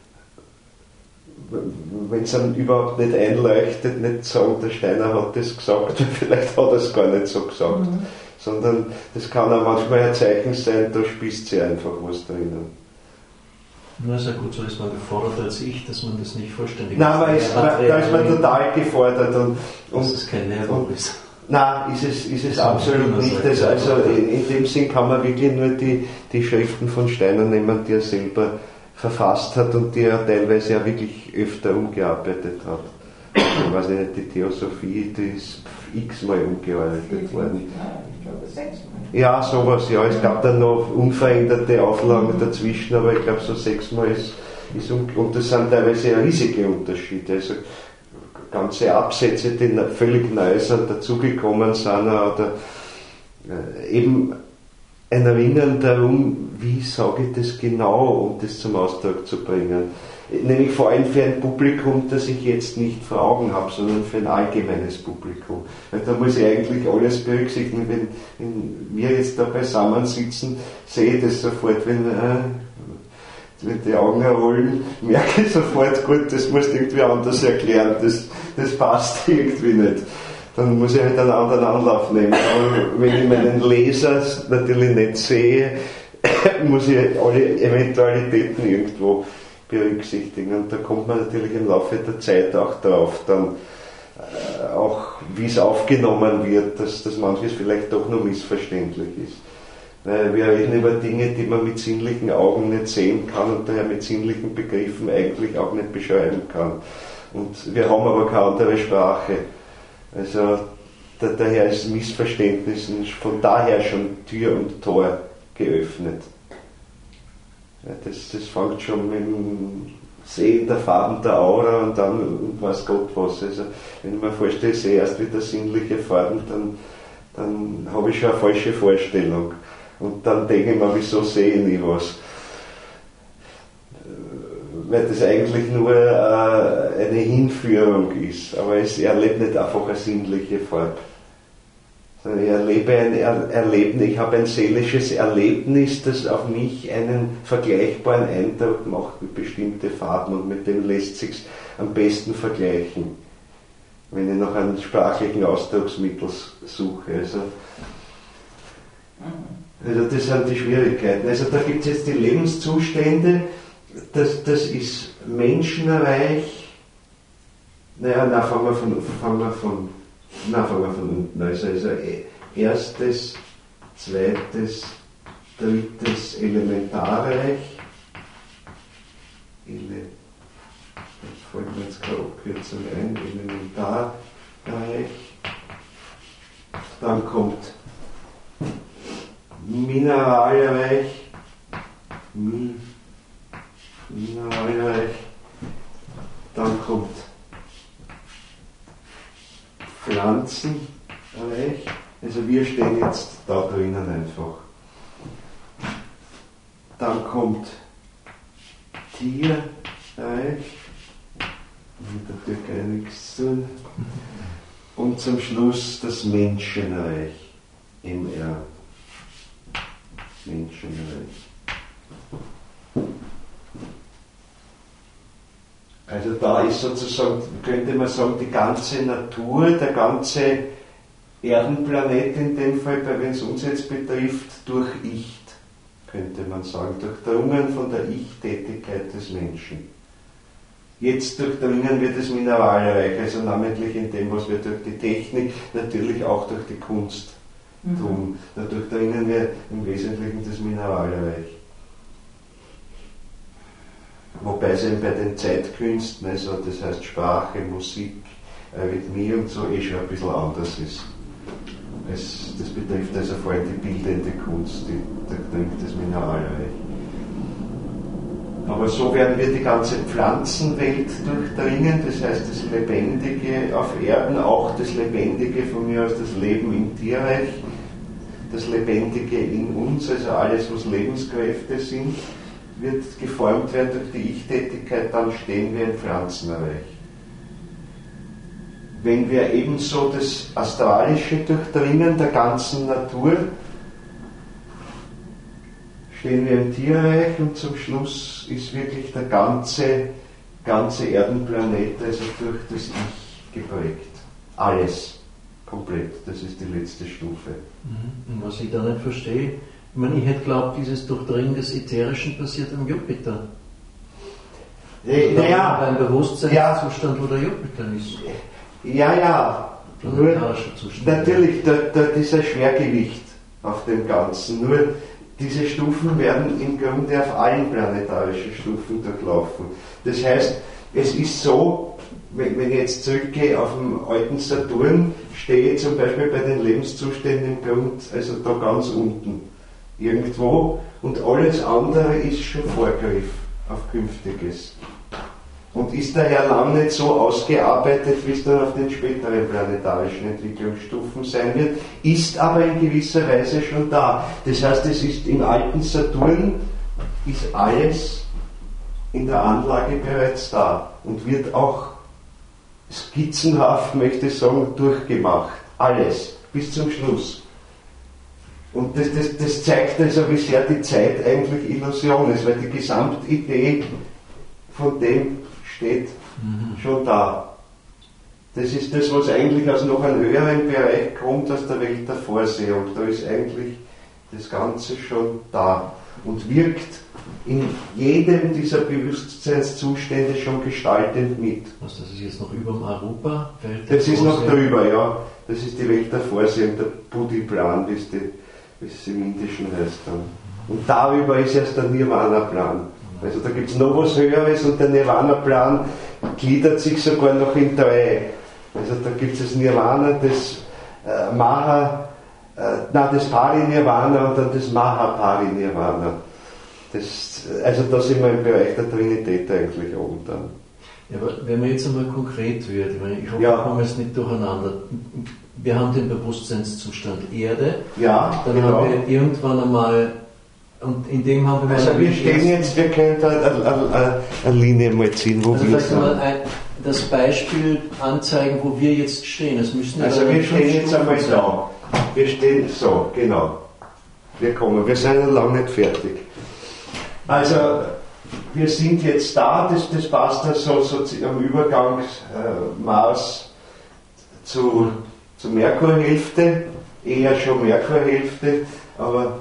wenn es einem überhaupt nicht einleuchtet, nicht sagen, der Steiner hat das gesagt, vielleicht hat er es gar nicht so gesagt, mhm. sondern das kann auch manchmal ein Zeichen sein, da spießt sie einfach was drinnen. Na, ist ja gut, so ist man gefordert als ich, dass man das nicht vollständig... Nein, man ist, man, da ist man total gefordert. Und, und, dass es kein Lehrbuch ist. Nein, ist es, ist es absolut nicht. Das, also in, in dem Sinn kann man wirklich nur die, die Schriften von Steiner nehmen, die er selber verfasst hat und die er teilweise ja wirklich öfter umgearbeitet hat. Ich weiß nicht, die Theosophie, die ist x-mal umgearbeitet worden. Ich glaube sechsmal. Ja, sowas, ja. Es gab dann noch unveränderte Auflagen dazwischen, aber ich glaube so sechsmal ist, ist, und das sind teilweise riesige Unterschiede. Also ganze Absätze, die völlig neu sind, dazugekommen sind, oder eben ein Erinnern darum, wie sage ich das genau, um das zum Ausdruck zu bringen. Nämlich vor allem für ein Publikum, das ich jetzt nicht vor Augen habe, sondern für ein allgemeines Publikum. Weil da muss ich eigentlich alles berücksichtigen. Wenn, wenn wir jetzt da beisammen sitzen, sehe ich das sofort, wenn, äh, wenn die Augen rollen, merke ich sofort, gut, das musst du irgendwie anders erklären, das, das passt irgendwie nicht. Dann muss ich halt einen anderen Anlauf nehmen. Aber wenn ich meinen Leser natürlich nicht sehe, muss ich alle Eventualitäten irgendwo berücksichtigen. Und da kommt man natürlich im Laufe der Zeit auch drauf, dann äh, auch wie es aufgenommen wird, dass, dass manches vielleicht doch nur missverständlich ist. Weil wir reden über Dinge, die man mit sinnlichen Augen nicht sehen kann und daher mit sinnlichen Begriffen eigentlich auch nicht beschreiben kann. Und wir haben aber keine andere Sprache. Also da, daher ist Missverständnis von daher schon Tür und Tor geöffnet. Ja, das, das fängt schon mit dem Sehen der Farben der Aura und dann und weiß Gott was. Also wenn ich mir vorstelle, ich sehe erst wieder sinnliche Farben, dann, dann habe ich schon eine falsche Vorstellung. Und dann denke ich mir, wieso sehe ich nie was? Weil das eigentlich nur äh, eine Hinführung ist, aber es erlebt nicht einfach eine sinnliche Farbe. Ich erlebe ein er Erlebnis, ich habe ein seelisches Erlebnis, das auf mich einen vergleichbaren Eindruck macht mit bestimmten Farben und mit dem lässt sich am besten vergleichen, wenn ich nach einem sprachlichen Ausdrucksmittel suche. Also, also das sind die Schwierigkeiten. Also da gibt es jetzt die Lebenszustände, das, das ist Menschenreich. Naja, na, fangen wir von, fangen wir von Na, fangen wir von unten. Also, also erstes, zweites, drittes Elementarreich. Ele, da fällt mir jetzt keine Abkürzung ein. Elementarreich. Dann kommt Mineralreich. Min, Mineralreich. Dann kommt Pflanzenreich, also wir stehen jetzt da drinnen einfach. Dann kommt Tierreich, mit der Türkei nichts zu tun. Und zum Schluss das Menschenreich, M R. Menschenreich. Also da ist sozusagen, könnte man sagen, die ganze Natur, der ganze Erdenplanet in dem Fall, weil wenn es uns jetzt betrifft, durchicht, könnte man sagen, durchdrungen von der Ich-Tätigkeit des Menschen. Jetzt durchdringen wir das Mineralreich, also namentlich in dem, was wir durch die Technik, natürlich auch durch die Kunst tun. Da durchdringen wir im Wesentlichen das Mineralreich. Wobei es eben bei den Zeitkünsten, also das heißt Sprache, Musik, Arrhythmie und so, eh schon ein bisschen anders ist. Es, das betrifft also vor allem die bildende Kunst, die durchdringt das Mineralreich. Aber so werden wir die ganze Pflanzenwelt durchdringen, das heißt das Lebendige auf Erden, auch das Lebendige von mir aus, das Leben im Tierreich, das Lebendige in uns, also alles, was Lebenskräfte sind, wird geformt werden durch die Ich-Tätigkeit, dann stehen wir im Pflanzenreich. Wenn wir ebenso das Astralische durchdringen der ganzen Natur, stehen wir im Tierreich und zum Schluss ist wirklich der ganze, ganze Erdenplanet also durch das Ich geprägt. Alles, komplett, das ist die letzte Stufe. Und was ich da nicht verstehe, ich meine, ich hätte geglaubt, dieses Durchdringen des Ätherischen passiert am Jupiter. Äh, naja, beim Bewusstseinszustand, ja, wo der Jupiter ist. Ja, ja, nur, Zustand. natürlich, da, da, dieser Schwergewicht auf dem Ganzen, nur diese Stufen werden im Grunde auf allen planetarischen Stufen durchlaufen. Das heißt, es ist so, wenn, wenn ich jetzt zurückgehe auf den alten Saturn, stehe ich zum Beispiel bei den Lebenszuständen im Grund, also da ganz unten irgendwo, und alles andere ist schon Vorgriff auf Künftiges. Und ist daher lang nicht so ausgearbeitet, wie es dann auf den späteren planetarischen Entwicklungsstufen sein wird, ist aber in gewisser Weise schon da. Das heißt, es ist im alten Saturn, ist alles in der Anlage bereits da und wird auch skizzenhaft, möchte ich sagen, durchgemacht. Alles, bis zum Schluss. Und das, das, das zeigt also, wie sehr die Zeit eigentlich Illusion ist, weil die Gesamtidee von dem steht mhm. schon da. Das ist das, was eigentlich aus noch einem höheren Bereich kommt, aus der Welt der Vorsehung. Da ist eigentlich das Ganze schon da und wirkt in jedem dieser Bewusstseinszustände schon gestaltend mit. Was, das ist jetzt noch über dem Arupa? Das ist noch drüber, ja. Das ist die Welt der Vorsehung, der Buddhi-Plan, wie es, die, wie es im Indischen heißt dann. Und darüber ist erst der Nirvana-Plan. Also da gibt es noch was Höheres und der Nirvana-Plan gliedert sich sogar noch in drei. Also da gibt es das Nirvana, das äh, Maha, äh, nein, das Pari-Nirvana und dann das Maha-Pari-Nirvana. Das, also da sind wir im Bereich der Trinität eigentlich oben dann. Ja, aber wenn man jetzt einmal konkret wird, ich, meine, ich hoffe, ja. wir kommen jetzt nicht durcheinander. Wir haben den Bewusstseinszustand Erde, ja, dann genau. haben wir irgendwann einmal, und in dem haben wir... Also wir stehen jetzt, wir können da eine, eine Linie mal ziehen, wo also wir vielleicht mal ein, das Beispiel anzeigen, wo wir jetzt stehen. Das müssen also wir stehen jetzt einmal da. Wir stehen so, genau. Wir kommen, wir sind noch lange nicht fertig. Also wir sind jetzt da, das, das passt ja so, so am Übergang äh, Mars zu, zu Merkurhälfte, eher schon Merkurhälfte, aber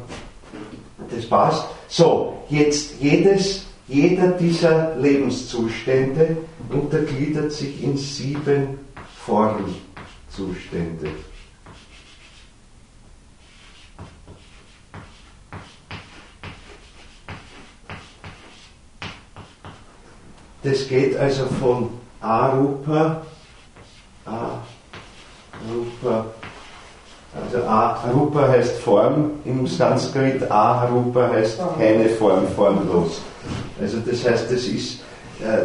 das passt. So, jetzt jedes, jeder dieser Lebenszustände untergliedert sich in sieben Formzustände. Das geht also von Arupa, Arupa, also Arupa heißt Form im Sanskrit, Arupa heißt keine Form, formlos. Also das heißt, das ist äh,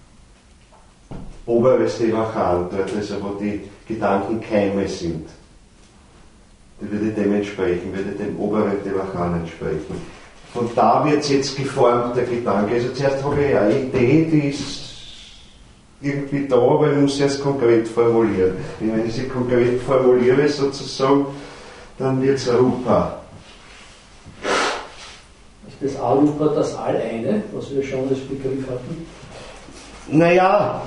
oberes Devachan, dort also wo die Gedankenkeime sind. Die würde dem entsprechen, würde dem oberen Devachan entsprechen. Von da wird es jetzt geformt, der Gedanke. Also zuerst habe ich eine Idee, die ist irgendwie da, aber ich muss sie erst konkret formulieren. Und wenn ich sie konkret formuliere sozusagen, dann wird es Arupa. Ist das Arupa das All-Eine, was wir schon als Begriff hatten? Naja,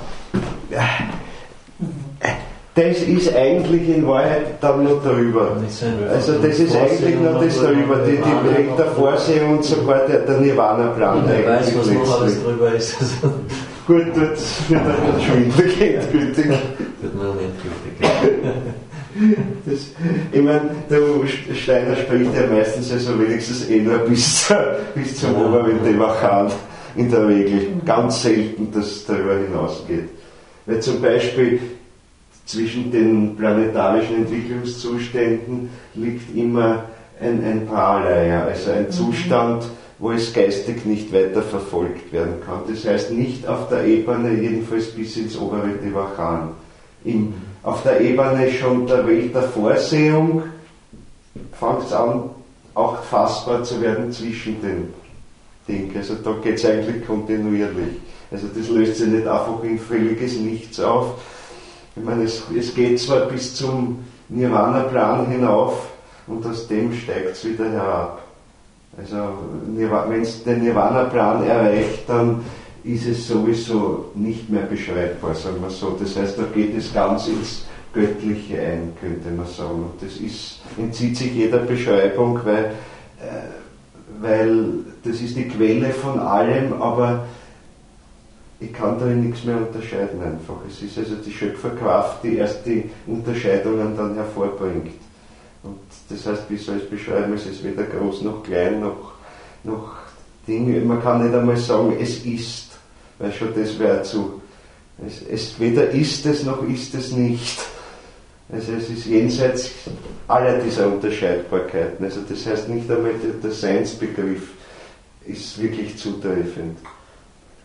das ist eigentlich in Wahrheit dann noch darüber. Also das ist eigentlich noch das darüber, die, die Welt der Vorsehung und sogar der, der Nirvana-Plan. Wer weiß, was noch alles drüber ist. Gut, dort wird dann schwindelig endgültig. Wird man endgültig. Das, ich meine, der Steiner spricht ja meistens also wenigstens eh nur bis, bis zum ja. oberen Devachan in der Regel. Ganz selten, dass es darüber hinausgeht. Weil zum Beispiel zwischen den planetarischen Entwicklungszuständen liegt immer ein, ein Paralaya, also ein Zustand, wo es geistig nicht weiter verfolgt werden kann. Das heißt nicht auf der Ebene, jedenfalls bis ins obere Devachan. Im, auf der Ebene schon der Welt der Vorsehung fängt es an, auch fassbar zu werden zwischen den Dingen. Also da geht es eigentlich kontinuierlich. Also das löst sich nicht einfach in völliges Nichts auf. Ich meine, es, es geht zwar bis zum Nirvana-Plan hinauf und aus dem steigt es wieder herab. Also wenn es den Nirvana-Plan erreicht, dann ist es sowieso nicht mehr beschreibbar, sagen wir so. Das heißt, da geht es ganz ins Göttliche ein, könnte man sagen. Und das ist, entzieht sich jeder Beschreibung, weil, äh, weil das ist die Quelle von allem, aber ich kann darin nichts mehr unterscheiden einfach. Es ist also die Schöpferkraft, die erst die Unterscheidungen dann hervorbringt. Und das heißt, wie soll ich es beschreiben, es ist weder groß noch klein noch, noch Dinge. Man kann nicht einmal sagen, es ist, weil schon das wäre zu. Es, es weder ist es noch ist es nicht. Also es ist jenseits aller dieser Unterscheidbarkeiten. Also das heißt nicht einmal der, der Seinsbegriff ist wirklich zutreffend.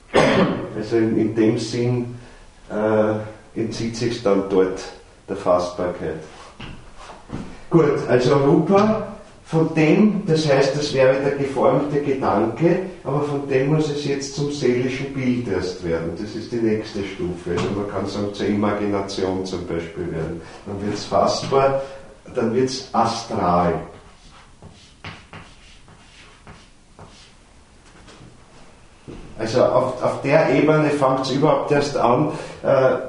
Also in, in dem Sinn äh, entzieht sich dann dort der Fassbarkeit. Gut, also Rupa, von dem, das heißt, das wäre der geformte Gedanke, aber von dem muss es jetzt zum seelischen Bild erst werden. Das ist die nächste Stufe. Also man kann sagen, zur Imagination zum Beispiel werden. Dann wird es fassbar, dann wird es astral. Also auf, auf der Ebene fängt es überhaupt erst an, äh, äh,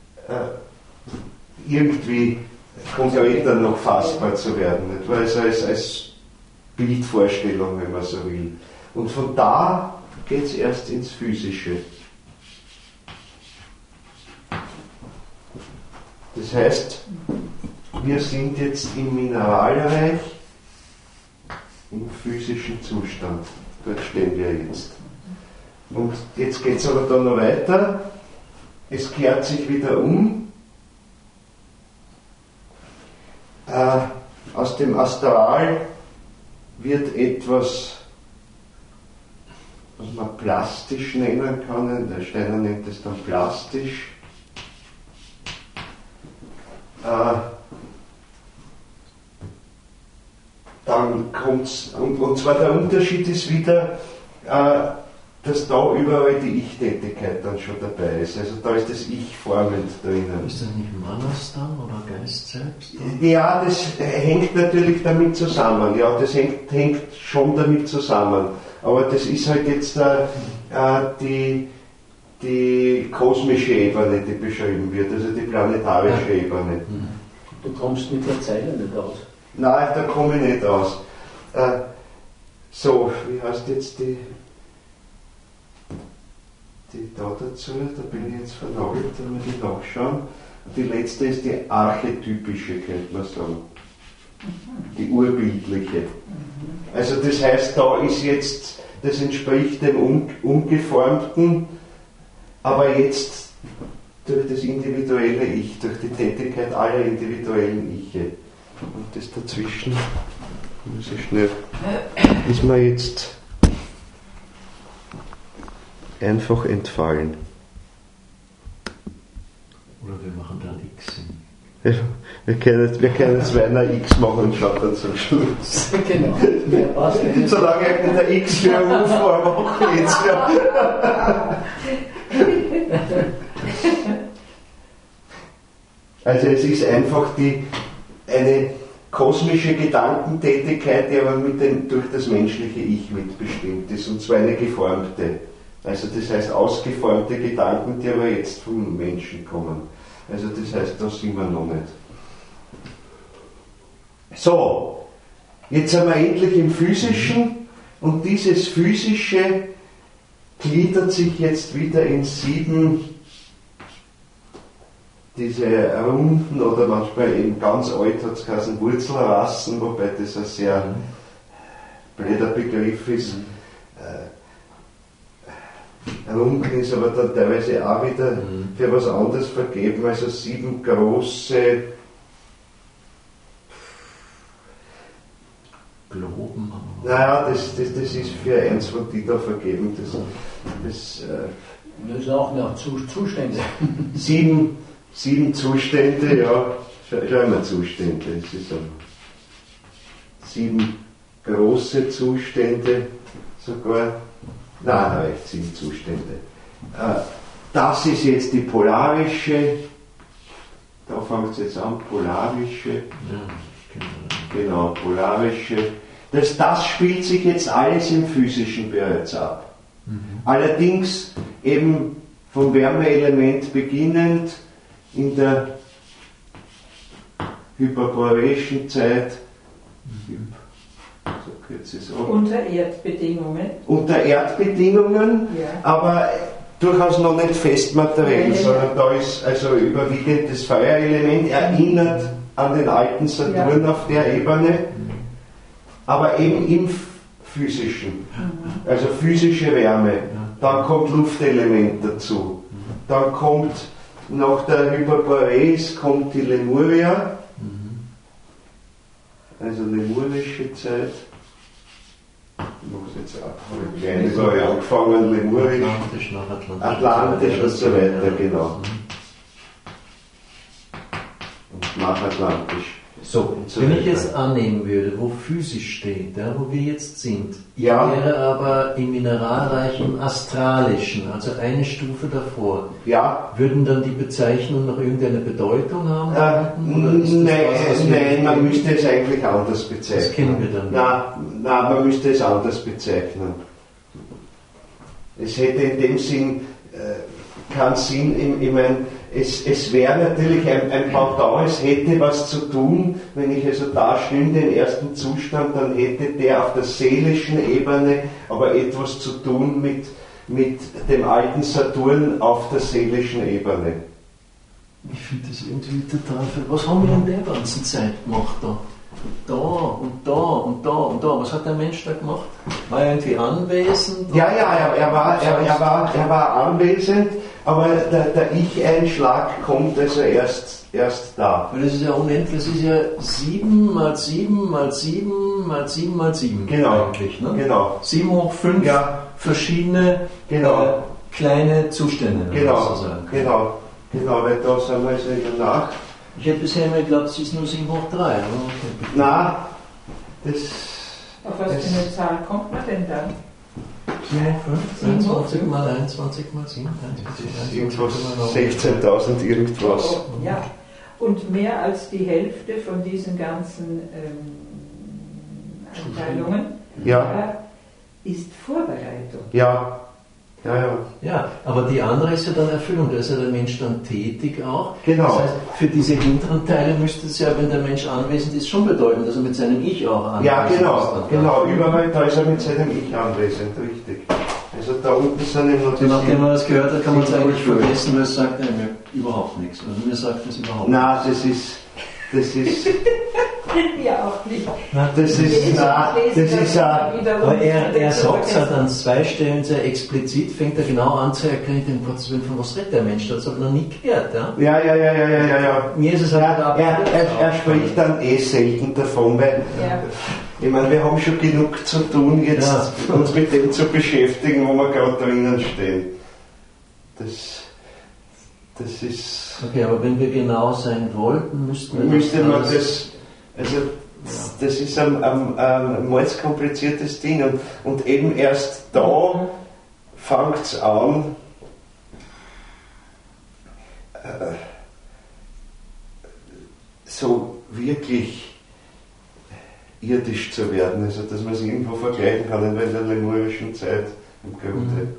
irgendwie konkreter noch fassbar zu werden. Nicht? Also als, als Bildvorstellung, wenn man so will. Und von da geht es erst ins Physische. Das heißt, wir sind jetzt im Mineralreich, im physischen Zustand. Dort stehen wir jetzt. Und jetzt geht es aber dann noch weiter. Es kehrt sich wieder um. Äh, aus dem Astral wird etwas, was man plastisch nennen kann. Der Steiner nennt es dann plastisch. Äh, dann kommt es, und, und zwar der Unterschied ist wieder, äh, dass da überall die Ich-Tätigkeit dann schon dabei ist. Also da ist das Ich formend drinnen. Ist das nicht Manas dann oder Geist selbst? Ja, das hängt natürlich damit zusammen. Ja, das hängt, hängt schon damit zusammen. Aber das ist halt jetzt äh, die, die kosmische Ebene, die beschrieben wird, also die planetarische ja. Ebene. Du kommst mit der Zeile nicht aus. Nein, da komme ich nicht aus. Äh, so, wie heißt jetzt die... Die da dazu, da bin ich jetzt vernagelt, da muss ich nachschauen. Die letzte ist die archetypische, könnte man sagen. Die urbildliche. Also das heißt, da ist jetzt, das entspricht dem um, Umgeformten, aber jetzt durch das individuelle Ich, durch die Tätigkeit aller individuellen Iche. Und das dazwischen, muss ich schnell, ist mir jetzt einfach entfallen. Oder wir machen da X hin. Ja, wir können, wir können zwei einer X machen und schauen dann zum Schluss. Genau. Ja, solange ich nicht der X für eine U-Form mache jetzt. Ja. Also es ist einfach die, eine kosmische Gedankentätigkeit, die aber mit dem, durch das menschliche Ich mitbestimmt ist, und zwar eine geformte. Also das heißt ausgeformte Gedanken, die aber jetzt vom Menschen kommen. Also das heißt, da sind wir noch nicht. So, jetzt sind wir endlich im Physischen, und dieses Physische gliedert sich jetzt wieder in sieben, diese runden, oder manchmal eben ganz alt hat es geheißen Wurzelrassen, wobei das ein sehr blöder Begriff ist. Runden ist aber dann teilweise auch wieder für was anderes vergeben, also sieben große Globen. Naja, das, das, das ist für eins von die da vergeben. Das, das, äh, das ist auch noch Zustände. Sieben, sieben Zustände, ja, schau mal Zustände. Es ist ein, sieben große Zustände sogar. Nein, reicht sieben Zustände. Das ist jetzt die polarische, da fängt es jetzt an, polarische, ja, genau, polarische. Das, das spielt sich jetzt alles im Physischen bereits ab. Mhm. Allerdings eben vom Wärmeelement beginnend in der hyperboreischen Zeit, mhm. Unter Erdbedingungen. Unter Erdbedingungen, ja. Aber durchaus noch nicht festmateriell, ja, ja. Sondern da ist also überwiegend das Feuerelement, erinnert an den alten Saturn, ja. Auf der Ebene, aber eben im Physischen, also physische Wärme. Dann kommt Luftelement dazu. Dann kommt nach der Hyperboreis kommt die Lemuria, also lemurische Zeit. Ich mache es jetzt auch. Klein überall angefangen, Lemurisch, Atlantisch, Nachatlantisch. Atlantisch und so weiter, genau. Und Nachatlantisch. So, so wenn ich weiter. jetzt annehmen würde, wo physisch steht, ja, wo wir jetzt sind, ich Ja. wäre aber im Mineralreich im Astralischen, also eine Stufe davor, Ja, würden dann die Bezeichnungen noch irgendeine Bedeutung haben? Äh, Oder ist das nein, was, was wir nein, nicht man kennen? müsste es eigentlich anders bezeichnen. Das kennen wir dann nicht. Nein, nein, man müsste es anders bezeichnen. Es hätte in dem Sinn äh, keinen Sinn, ich, ich meine, es, es wäre natürlich ein, ein Pendant, es hätte was zu tun, wenn ich also da stünde im ersten Zustand, dann hätte der auf der seelischen Ebene aber etwas zu tun mit, mit dem alten Saturn auf der seelischen Ebene. Ich finde das irgendwie total ver... Was haben wir in der ganzen Zeit gemacht da? Da und da und da und da. Was hat der Mensch da gemacht? War er irgendwie anwesend? Ja, ja, er, er, war, er, er, war, er war anwesend, aber der, der Ich-Einschlag kommt also erst, erst da. Weil das ist ja unendlich, das ist ja sieben mal sieben mal sieben mal sieben mal sieben Genau, eigentlich. Ne? genau. sieben hoch fünf Ja. verschiedene Genau. äh, kleine Zustände. wenn man Genau, so sagen kann. genau, genau, weil da sind wir also in der Nacht. Ich hätte bisher immer geglaubt, es ist nur sieben hoch drei. Aber okay. Nein, das... Auf was für eine Zahl kommt man denn dann? sieben hoch fünf, einundzwanzig mal einundzwanzig mal sieben, Irgendwas sechzehntausend irgendwas. Oh, ja. Und mehr als die Hälfte von diesen ganzen ähm, Einteilungen Ja, äh, ist Vorbereitung. ja, ja, ja. Ja, aber die andere ist ja dann Erfüllung, da ist ja der Mensch dann tätig auch. Genau. Das heißt, für diese hinteren Teile müsste es ja, wenn der Mensch anwesend ist, schon bedeuten, dass er mit seinem Ich auch anwesend Ja, ist. genau, dann. genau. Überall, da ist er mit seinem Ich anwesend, richtig. Also da unten sind eben noch die Nachdem sieben- man das gehört hat, kann man es sieben eigentlich Stufen. vergessen, weil es sagt ja, mir überhaupt nichts. Also mir sagt das überhaupt Nein, das ist, das ist, Ja, auch nicht. das ist, nein, das ist ein, nichts. Aber er, er sagt es halt an zwei Stellen sehr explizit, fängt er genau an zu erklären, ich denke, Gottes Willen, von was redet der Mensch? Das habe ich noch nie gehört. Ja? ja, ja, ja, ja, ja, ja, ja. Mir ist es halt Ja, er, er, er spricht dann eh selten davon, weil Ja. ich meine, wir haben schon genug zu tun, jetzt Ja. uns mit dem zu beschäftigen, wo wir gerade drinnen stehen. Das, das ist, Okay, aber wenn wir genau sein wollten, müssten wir müsste man alles- das, also das, das ist ein, ein, ein mordskompliziertes Ding und, und eben erst da fängt es an, äh, so wirklich irdisch zu werden, also dass man es irgendwo vergleichen kann in der lemurischen Zeit im Grunde. Mhm.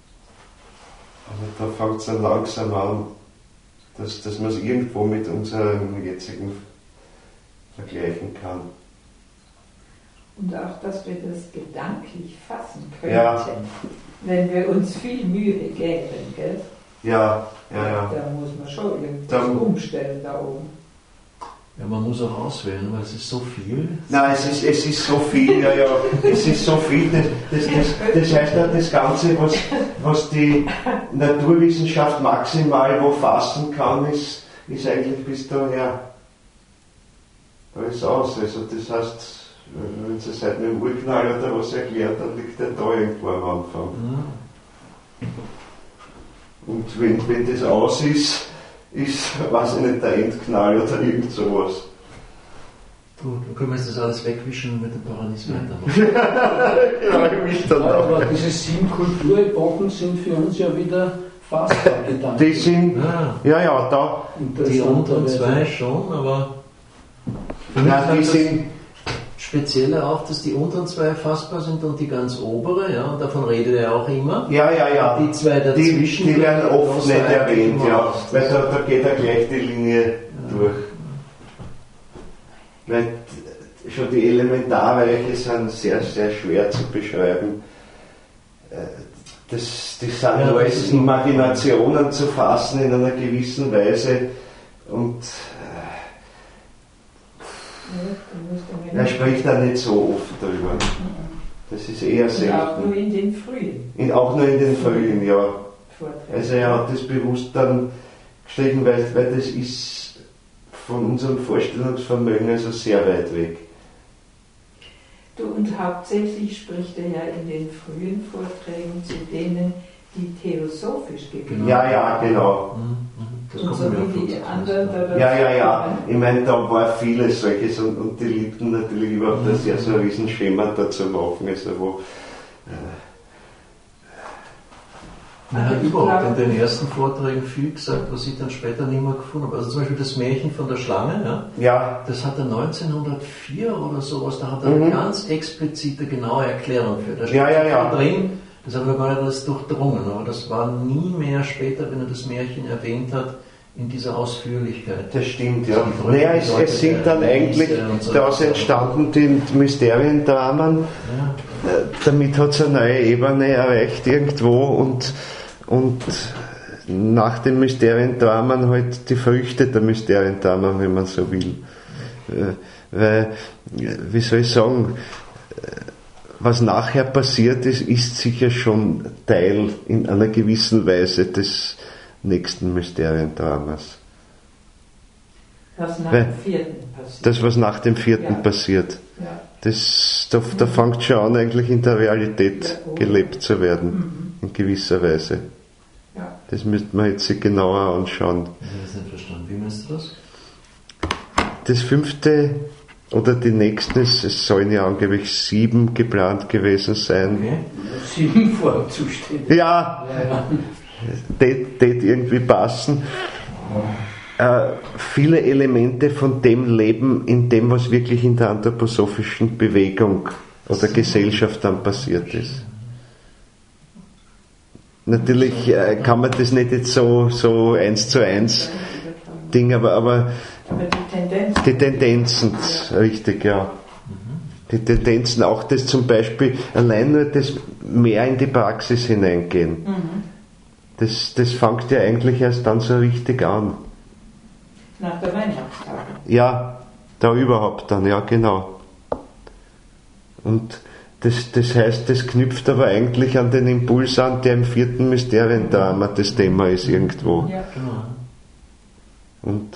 Aber da fängt es dann langsam an, dass, dass man es irgendwo mit unserem jetzigen vergleichen kann. Und auch, dass wir das gedanklich fassen könnten, Ja. wenn wir uns viel Mühe geben. Gell? Ja, ja, ja. Da muss man schon irgendwas Dann- umstellen da oben. Ja, man muss auch auswählen, weil es ist so viel. Nein, es ist, es ist so viel, ja, ja, es ist so viel. Das, das, das, das heißt ja, das Ganze, was, was die Naturwissenschaft maximal wo fassen kann, ist, ist eigentlich bis daher. Da ist aus. Also das heißt, wenn Sie seit mit dem Urknall oder was erklärt, dann liegt er da irgendwo am Anfang. Mhm. Und wenn, wenn das aus ist, ist, weiß ich nicht, der Endknall oder irgend sowas. Gut, dann können wir jetzt das alles wegwischen und mit dem Paradies weitermachen. Ja, ich will dann auch. Aber diese sieben Kulturepochen sind für uns ja wieder fassbar gedacht. Die sind, Ja, ja, ja, da, die unteren zwei schon, aber für mich na, die ist das sind, Spezielle auch, dass die unteren zwei fassbar sind und die ganz obere, ja, und davon redet er auch immer. ja, ja, ja, Die zwei die, dazwischen, die werden oft bloß nicht eigentlich erwähnt, immer ja, aus. weil da, da geht er gleich die Linie durch. Weil t- schon die Elementarbereiche sind sehr, sehr schwer zu beschreiben. Äh, Das, das sind Ja, nur das als ist- Imaginationen zu fassen in einer gewissen Weise und Ja, da müsste man er nicht- spricht da nicht so oft drüber. Das ist eher Und auch nur selten. in den frühen In, auch nur in den frühen, ja. Vorträgen. Also er hat das bewusst dann gestrichen, weil, weil das ist von unserem Vorstellungsvermögen also sehr weit weg. Du, und hauptsächlich spricht er ja in den frühen Vorträgen zu denen, die theosophisch gewesen sind. Ja, ja, genau. Das Und kommt so mir wie auch die vor. anderen da Ja, ja, ja. Ich meine, da war vieles solches und, und die liebten natürlich überhaupt mhm. das ja so ein Riesenschema da zu machen, also wo äh, Er hat überhaupt in den ersten Vorträgen viel gesagt, was ich dann später nicht mehr gefunden habe. Also zum Beispiel das Märchen von der Schlange, ja, ja. das hat er neunzehnhundertvier oder sowas, da hat er Mhm. eine ganz explizite, genaue Erklärung für. Da steht Ja, ja, ja. drin, das hat er gar nicht alles durchdrungen, aber das war nie mehr später, wenn er das Märchen erwähnt hat, in dieser Ausführlichkeit. Das stimmt, ja. Naja, es, es sind dann eigentlich daraus entstanden die Mysteriendramen. Ja. Damit hat es eine neue Ebene erreicht irgendwo und, und nach den Mysteriendramen halt die Früchte der Mysteriendramen, wenn man so will. Weil, wie soll ich sagen, was nachher passiert ist, ist sicher schon Teil in einer gewissen Weise des nächsten Mysteriendramas. Was nach Weil dem vierten passiert. Das, was nach dem vierten Ja. passiert. Ja. Das, da, da fängt schon an, eigentlich in der Realität Ja, oh. gelebt zu werden, Mhm. in gewisser Weise. Ja. Das müsste man jetzt sich genauer anschauen. Ich habe das nicht verstanden. Wie meinst du das? Das fünfte oder die nächsten, es, es sollen ja angeblich sieben geplant gewesen sein. Okay. Sieben Vorzustände. Ja, das irgendwie passen. Äh, viele Elemente von dem Leben in dem, was wirklich in der anthroposophischen Bewegung oder Gesellschaft dann passiert ist. Natürlich äh, kann man das nicht jetzt so, so eins zu eins Ding, aber, aber Aber die Tendenz. die Tendenzen, richtig, ja. Die Tendenzen, auch das zum Beispiel, allein nur das mehr in die Praxis hineingehen. Mhm. Das, das fängt ja eigentlich erst dann so richtig an. Nach der Weihnachtstage. Ja, da überhaupt dann, ja genau. Und das, das heißt, das knüpft aber eigentlich an den Impuls an, der im vierten Mysteriendrama das Thema ist irgendwo. Ja. Genau. Und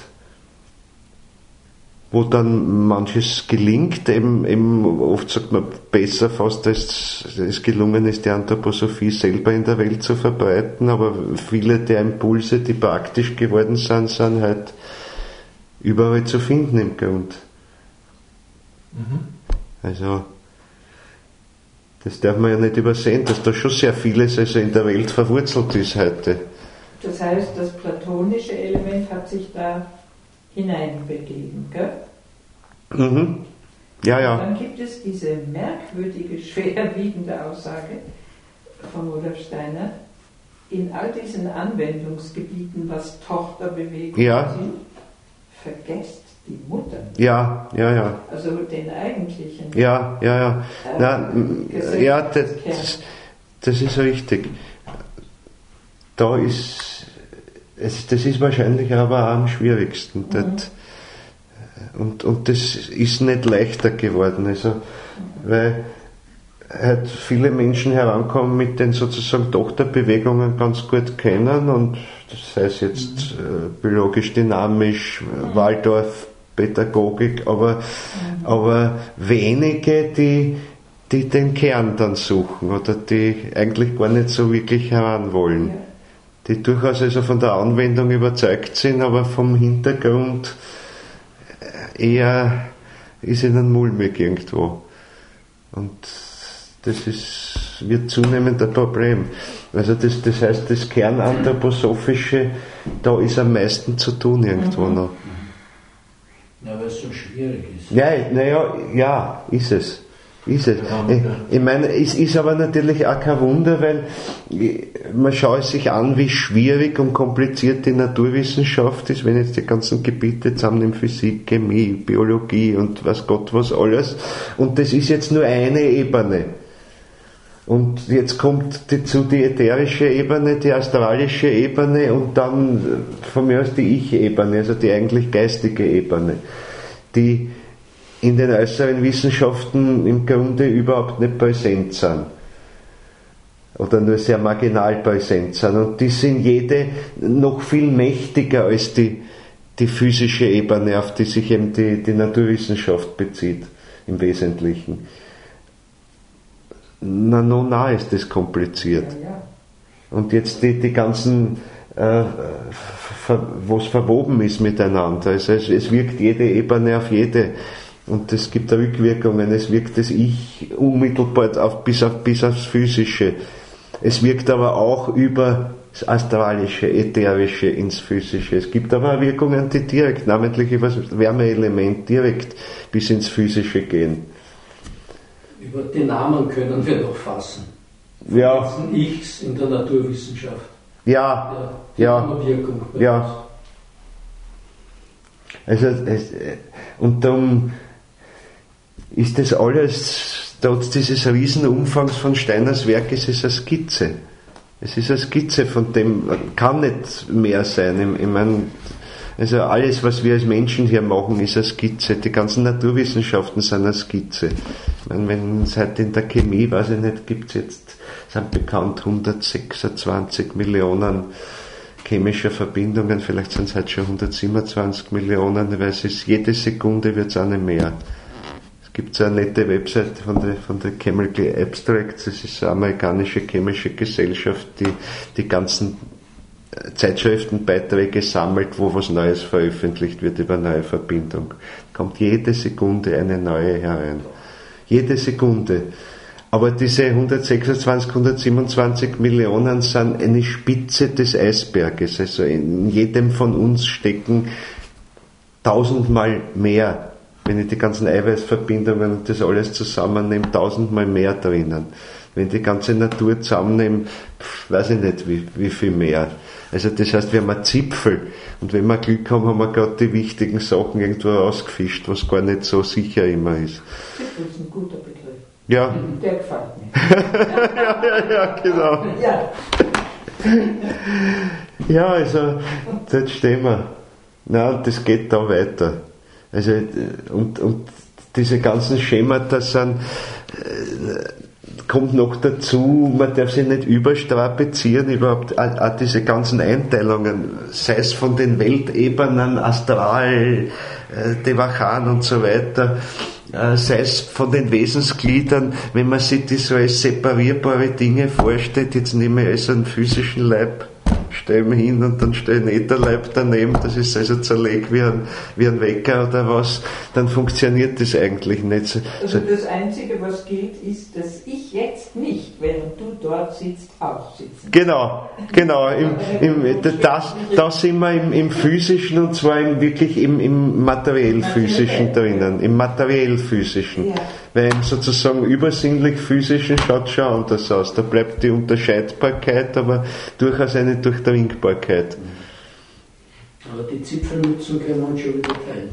wo dann manches gelingt, eben, eben oft sagt man besser fast, als es gelungen ist, die Anthroposophie selber in der Welt zu verbreiten, aber viele der Impulse, die praktisch geworden sind, sind halt überall zu finden im Grund. Mhm. Also das darf man ja nicht übersehen, dass da schon sehr vieles also in der Welt verwurzelt ist heute. Das heißt, das platonische Element hat sich da hineinbegeben, gell? Mhm. Ja, ja. Dann gibt es diese merkwürdige, schwerwiegende Aussage von Rudolf Steiner, in all diesen Anwendungsgebieten, was Tochterbewegung Ja. sind, vergesst die Mutter. Ja, ja, ja. Also den eigentlichen. Ja, ja, ja. Äh, Na, m- ja, das, das, das ist richtig. Da ist, es, das ist wahrscheinlich aber auch am schwierigsten. Mhm. Das, und, und das ist nicht leichter geworden. Also, weil halt viele Menschen herankommen mit den sozusagen Tochterbewegungen ganz gut kennen und das heißt jetzt äh, biologisch dynamisch, Mhm. Waldorf, Pädagogik, aber, Mhm. aber wenige, die, die den Kern dann suchen oder die eigentlich gar nicht so wirklich heran wollen. Ja. Die durchaus also von der Anwendung überzeugt sind, aber vom Hintergrund eher ist ihnen mulmig irgendwo. Und das ist, wird zunehmend ein Problem. Also das, das heißt, das Kernanthroposophische, da ist am meisten zu tun irgendwo Mhm. noch. Ja, weil es so schwierig ist. Ja, naja, ja, ist es. Ist es. Ja, Ich, ja. ich meine, es ist aber natürlich auch kein Wunder, weil man schaut sich an, wie schwierig und kompliziert die Naturwissenschaft ist, wenn jetzt die ganzen Gebiete zusammennehmen, Physik, Chemie, Biologie und was Gott was alles. Und das ist jetzt nur eine Ebene. Und jetzt kommt dazu die ätherische Ebene, die astralische Ebene und dann von mir aus die Ich-Ebene, also die eigentlich geistige Ebene, die in den äußeren Wissenschaften im Grunde überhaupt nicht präsent sind. Oder nur sehr marginal präsent sind. Und die sind jede noch viel mächtiger als die, die physische Ebene, auf die sich eben die, die Naturwissenschaft bezieht, im Wesentlichen. Na, no, na, ist das kompliziert. Ja, ja. Und jetzt die, die ganzen, äh, wo es verwoben ist miteinander. Also es, es wirkt jede Ebene auf jede. Und es gibt Rückwirkungen. Es wirkt das Ich unmittelbar auf, bis, auf, bis aufs Physische. Es wirkt aber auch über das Astralische, Ätherische ins Physische. Es gibt aber auch Wirkungen, die direkt, namentlich über das Wärmeelement, direkt bis ins Physische gehen. Über die Namen können wir noch fassen. Ja. Ichs in der Naturwissenschaft. Ja, Ja. ja, Wirkung. ja. Also, es, und darum ist das alles, trotz dieses Riesenumfangs von Steiners Werk, ist es eine Skizze. Es ist eine Skizze, von dem kann nicht mehr sein. Ich meine, also alles, was wir als Menschen hier machen, ist eine Skizze. Die ganzen Naturwissenschaften sind eine Skizze. Ich meine, wenn es halt in der Chemie, weiß ich nicht, gibt es jetzt, sind bekannt hundertsechsundzwanzig Millionen chemische Verbindungen, vielleicht sind es halt schon hundertsiebenundzwanzig Millionen, weil es ist, jede Sekunde wird es auch nicht mehr. Es gibt so eine nette Website von der, von der Chemical Abstracts, das ist eine amerikanische chemische Gesellschaft, die die ganzen Zeitschriftenbeiträge sammelt, wo was Neues veröffentlicht wird über neue Verbindung. Kommt jede Sekunde eine neue herein. Jede Sekunde. Aber diese hundertsechsundzwanzig, hundertsiebenundzwanzig Millionen sind eine Spitze des Eisberges. Also in jedem von uns stecken tausendmal mehr. Wenn ich die ganzen Eiweißverbindungen und das alles zusammennehme, tausendmal mehr drinnen. Wenn ich die ganze Natur zusammennehme, weiß ich nicht, wie, wie viel mehr. Also das heißt, wir haben einen Zipfel. Und wenn wir Glück haben, haben wir gerade die wichtigen Sachen irgendwo rausgefischt, was gar nicht so sicher immer ist. Zipfel ist ein guter Begriff. Ja. Der gefällt mir. ja, ja, ja, genau. Ja. Ja, also, dort stehen wir. Na, und das geht da weiter. Also, und, und diese ganzen Schemata sind, äh, kommt noch dazu, man darf sich nicht überstrapazieren, überhaupt auch diese ganzen Einteilungen, sei es von den Weltebenen, Astral, äh, Devachan und so weiter, äh, sei es von den Wesensgliedern, wenn man sich das so als separierbare Dinge vorstellt, jetzt nehme ich also einen physischen Leib, stelle ihn hin und dann stelle ich einen Ätherleib daneben, das ist also zerlegt wie ein, wie ein Wecker oder was, dann funktioniert das eigentlich nicht. So, also das Einzige, was gilt, ist, dass ich jetzt nicht, während du dort sitzt, auch sitze. Genau, genau. Im, im, das, da sind wir im, im Physischen und zwar im, wirklich im, im materiell-physischen drinnen, im materiell-physischen. Ja. Weil im sozusagen übersinnlich-physischen schaut schon anders aus. Da bleibt die Unterscheidbarkeit, aber durchaus eine Durchdringbarkeit. Aber die Zipfelnutzung können wir uns schon wieder teilen.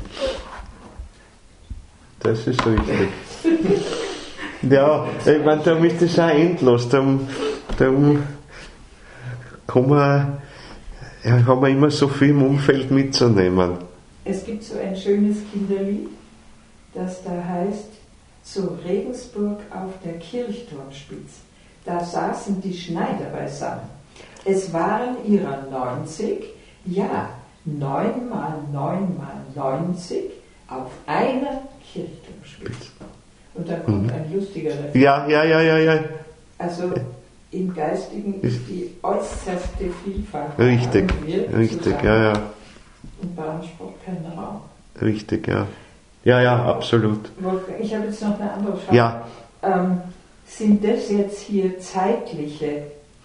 Das ist richtig. Ja, ich meine, darum ist das auch endlos. Darum, darum kann man, ja, haben wir immer so viel im Umfeld mitzunehmen. Es gibt so ein schönes Kinderlied, das da heißt, zu Regensburg auf der Kirchturmspitze, da saßen die Schneider beisammen. Es waren ihrer neunzig, ja, neun mal neun mal neunzig auf einer Kirchturmspitze. Und dann kommt mhm. ein lustiger Refrain. Ja, ja, ja, ja, ja. Also im Geistigen ist die äußerste Vielfalt. Richtig, richtig, ja, ja. Und beansprucht keinen Raum. Richtig, ja. Ja, ja, absolut. Ich habe jetzt noch eine andere Frage. Ja. Ähm, sind das jetzt hier zeitliche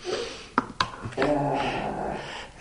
äh,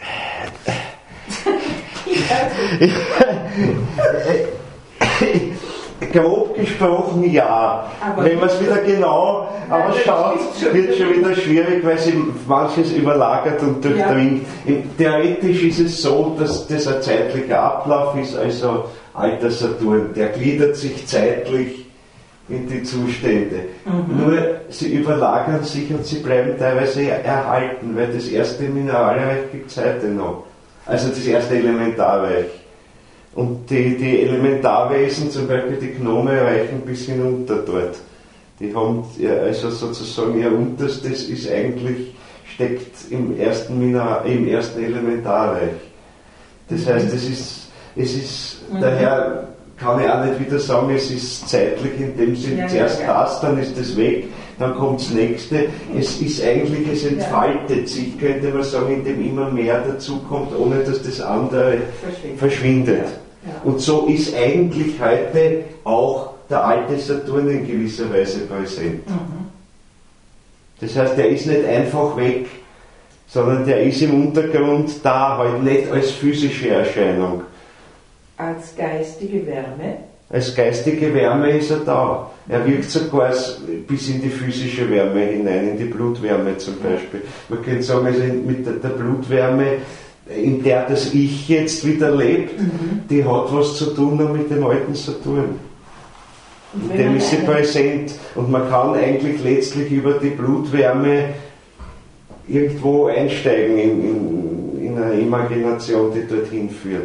grob gesprochen ja. Aber wenn man es wieder genau ausschaut, wird es schon wieder schwierig, weil sich manches überlagert und durchdringt. Ja. Theoretisch ist es so, dass das ein zeitlicher Ablauf ist, also alter Saturn, der gliedert sich zeitlich in die Zustände. Mhm. Nur sie überlagern sich und sie bleiben teilweise erhalten, weil das erste Mineralreich gibt es heute noch. Also das erste Elementarreich. Und die, die Elementarwesen, zum Beispiel die Gnome, reichen bis hinunter dort. Die haben also sozusagen ihr Unterstes ist eigentlich, steckt im ersten, Mineral, im ersten Elementarreich. Das heißt, es ist, es ist mhm. daher kann ich auch nicht wieder sagen, es ist zeitlich in dem Sinn, Ja, zuerst ja, ja. das, dann ist das weg, dann kommt das nächste. Es ist eigentlich, es entfaltet sich, könnte man sagen, indem immer mehr dazukommt, ohne dass das andere Verschwindet. verschwindet. Ja, ja. Und so ist eigentlich heute auch der alte Saturn in gewisser Weise präsent. Mhm. Das heißt, der ist nicht einfach weg, sondern der ist im Untergrund da, halt nicht als physische Erscheinung. Als geistige Wärme. Als geistige Wärme ist er da. Er wirkt sogar bis in die physische Wärme hinein, in die Blutwärme zum Beispiel. Man könnte sagen, also mit der Blutwärme, in der das Ich jetzt wieder lebt, mhm. die hat was zu tun noch mit dem alten Saturn. In dem ist sie präsent. Und man kann eigentlich letztlich über die Blutwärme irgendwo einsteigen in, in, in eine Imagination, die dorthin führt.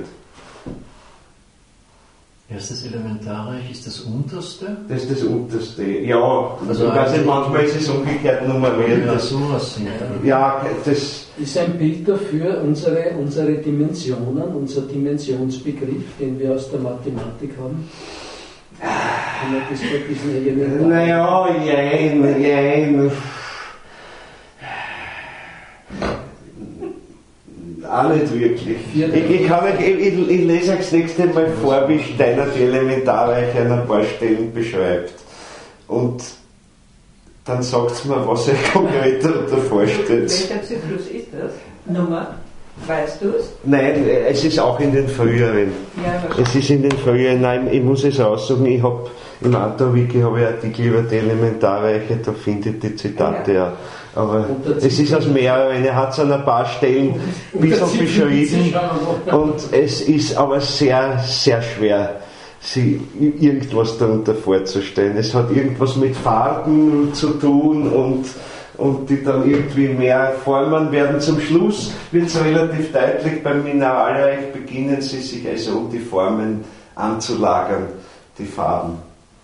Erstes Elementarreich ist das unterste? Das ist das unterste. Ja, also ich weiß nicht, manchmal ist es umgekehrt nummeriert. Ja, das, sowas. Ja, das ist ein Bild dafür, unsere, unsere Dimensionen, unser Dimensionsbegriff, den wir aus der Mathematik haben. Kann man das bei diesen Elementen? Naja, jein, jein. Auch nicht wirklich. Ich, ich, kann, ich, ich, ich lese euch das nächste Mal vor, wie Steiner die Elementarreiche an ein paar Stellen beschreibt. Und dann sagt es mir, was euch konkret darunter vorstellt. Welcher Zyklus ist das? Nummer? Weißt du es? Nein, es ist auch in den früheren. Ja, es ist in den früheren. Nein, ich muss es aussuchen. Ich habe im Anto-Wiki habe ich Artikel über die Elementarreiche, da findet die Zitate ja. Aber es ist aus mehreren. Er hat es an ein paar Stellen ein bisschen beschrieben. Und es ist aber sehr, sehr schwer, sich irgendwas darunter vorzustellen. Es hat irgendwas mit Farben zu tun und und die dann irgendwie mehr formen werden. Zum Schluss wird es relativ deutlich, beim Mineralreich beginnen sie sich also um die Formen anzulagern, die Farben.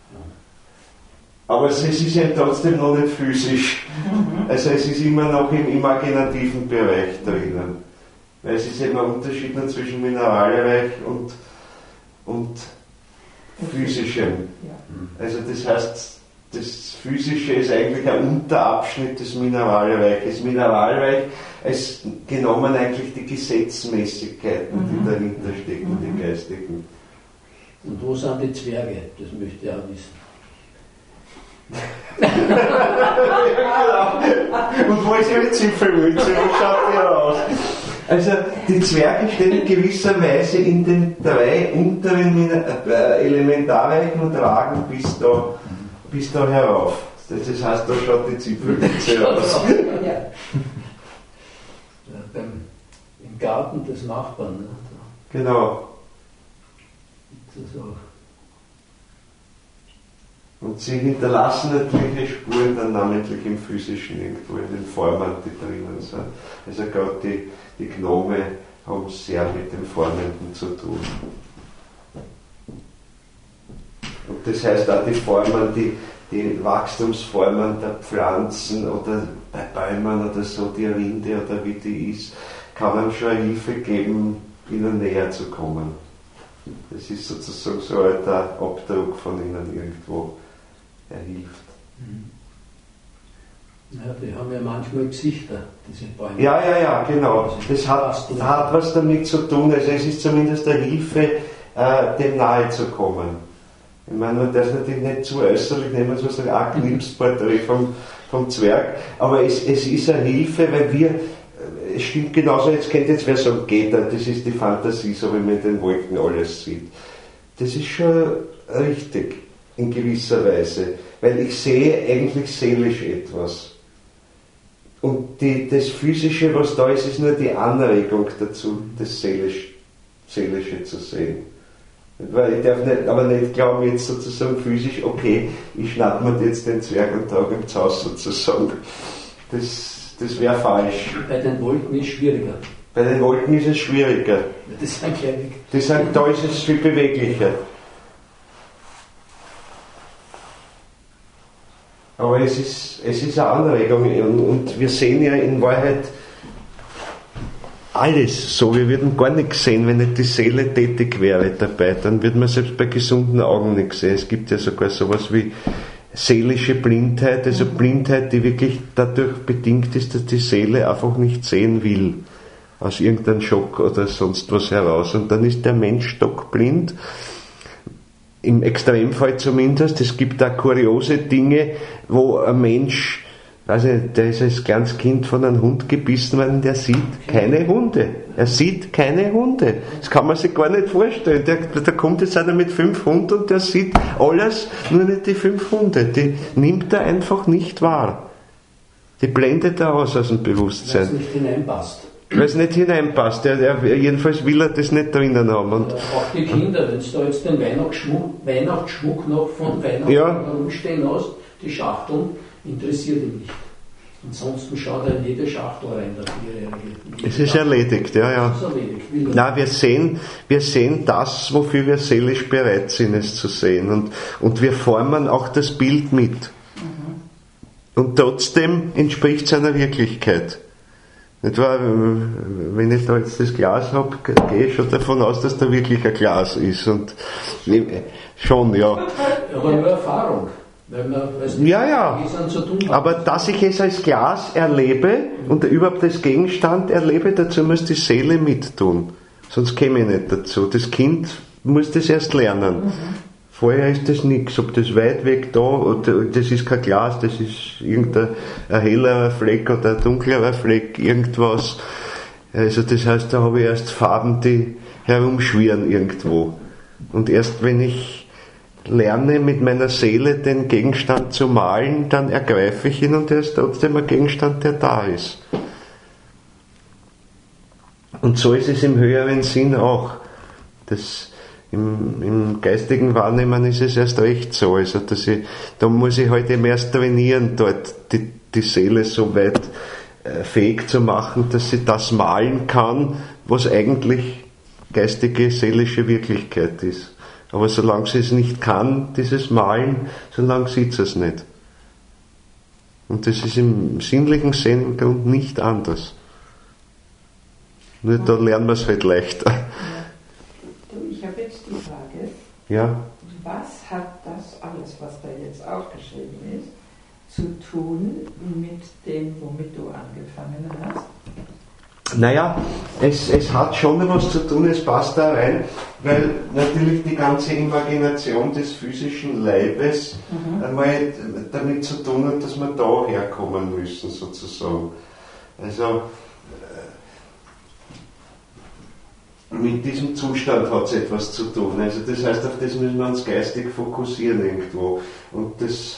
Aber es ist ja trotzdem noch nicht physisch. Also es ist immer noch im imaginativen Bereich drinnen. Weil es ist eben ein Unterschied zwischen Mineralreich und, und physischem. Also das heißt, das Physische ist eigentlich ein Unterabschnitt des Mineralreiches. Mineralreich ist genommen eigentlich die Gesetzmäßigkeiten, die mhm. dahinter stecken, mhm. die geistigen. Und wo sind die Zwerge? Das möchte ich auch wissen. Und wo ist ihre Zipfelmütze? Wie schaut die aus? Also die Zwerge stehen in gewisser Weise in den drei unteren Elementarreichen und ragen bis da bis da herauf. Das heißt, da schaut die Zipfelmütze aus. Ja. Ja, beim, im Garten des Nachbarn. Ne? Genau. Das auch. Und sie hinterlassen natürliche Spuren dann namentlich im Physischen irgendwo, in den Formen, die drinnen sind. Also gerade die, die Gnome haben sehr mit dem Formenden zu tun. Und das heißt auch die Formen, die, die Wachstumsformen der Pflanzen oder bei Bäumen oder so, die Rinde oder wie die ist, kann einem schon eine Hilfe geben, ihnen näher zu kommen. Das ist sozusagen so ein alter Abdruck von ihnen irgendwo, er hilft. Ja, die haben ja manchmal Gesichter, diese Bäume. Ja, ja, ja, genau. Das hat, hat was damit zu tun, also es ist zumindest eine Hilfe, äh, dem nahe zu kommen. Ich meine, man darf es natürlich nicht zu äußerlich nehmen, sozusagen ein Knipsporträt vom, vom Zwerg, aber es, es ist eine Hilfe, weil wir, es stimmt genauso, jetzt kennt jetzt wer sagen, geht das ist die Fantasie, so wie man in den Wolken alles sieht. Das ist schon richtig, in gewisser Weise, weil ich sehe eigentlich seelisch etwas. Und die, das Physische, was da ist, ist nur die Anregung dazu, das Seelisch, Seelische zu sehen. Weil ich darf nicht, aber nicht glauben, jetzt sozusagen physisch, okay, ich schnapp mir jetzt den Zwerg und trage ihm zu Hause sozusagen. Das, das wäre falsch. Bei den Wolken ist es schwieriger. Bei den Wolken ist es schwieriger. Das sind kleine. Das sind, da ist es viel beweglicher. Aber es ist, es ist eine Anregung und, und wir sehen ja in Wahrheit, alles so, wir würden gar nichts sehen, wenn nicht die Seele tätig wäre dabei, dann würde man selbst bei gesunden Augen nichts sehen. Es gibt ja sogar sowas wie seelische Blindheit, also Blindheit, die wirklich dadurch bedingt ist, dass die Seele einfach nicht sehen will, aus irgendeinem Schock oder sonst was heraus. Und dann ist der Mensch stockblind, im Extremfall zumindest. Es gibt da kuriose Dinge, wo ein Mensch, also der ist als kleines Kind von einem Hund gebissen worden, der sieht keine Hunde. Er sieht keine Hunde. Das kann man sich gar nicht vorstellen. Der, der kommt jetzt einer mit fünf Hunden und der sieht alles, nur nicht die fünf Hunde. Die nimmt er einfach nicht wahr. Die blendet er aus aus dem Bewusstsein. Weil es nicht hineinpasst. Weil es nicht hineinpasst. Der, der, jedenfalls will er das nicht drinnen haben. Und auch die Kinder, wenn du da jetzt den Weihnachtsschmuck, Weihnachtsschmuck noch von Weihnachten ja. herumstehen hast, die Schachteln, interessiert ihn nicht. Ansonsten schaut er in jede Schachtel rein, der Vierjährige. Es ist erledigt, ja, ja. Es ist erledigt. Nein, wir sehen, wir sehen das, wofür wir seelisch bereit sind, es zu sehen. Und, und wir formen auch das Bild mit. Mhm. Und trotzdem entspricht es einer Wirklichkeit. Nicht wahr? Wenn ich da jetzt das Glas habe, gehe ich schon davon aus, dass da wirklich ein Glas ist. Und schon, ja. Aber nur Erfahrung. Weil man, ja, ja. Zu tun aber dass ich es als Glas erlebe und überhaupt als Gegenstand erlebe, dazu muss die Seele mittun. Sonst käme ich nicht dazu. Das Kind muss das erst lernen. Mhm. Vorher ist das nichts. Ob das weit weg da, oder das ist kein Glas, das ist irgendein ein hellerer Fleck oder ein dunklerer Fleck, irgendwas. Also das heißt, da habe ich erst Farben, die herumschwirren irgendwo. Und erst wenn ich lerne, mit meiner Seele den Gegenstand zu malen, dann ergreife ich ihn und er ist trotzdem ein Gegenstand, der da ist. Und so ist es im höheren Sinn auch. Das, im, im geistigen Wahrnehmen ist es erst recht so. Also, dass ich, da muss ich halt eben erst trainieren, dort die, die Seele so weit äh, fähig zu machen, dass sie das malen kann, was eigentlich geistige, seelische Wirklichkeit ist. Aber solange sie es nicht kann, dieses Malen, solange sieht sie es nicht. Und das ist im sinnlichen Sinn im Grunde nicht anders. Nur da lernen wir es halt leichter. Ja. Du, ich habe jetzt die Frage, ja? Was hat das alles, was da jetzt aufgeschrieben ist, zu tun mit dem, womit du angefangen hast? Naja, es, es hat schon was zu tun, es passt da rein, weil natürlich die ganze Imagination des physischen Leibes mhm. einmal damit zu tun hat, dass wir da herkommen müssen, sozusagen. Also mit diesem Zustand hat es etwas zu tun. Also das heißt, auf das müssen wir uns geistig fokussieren irgendwo. Und das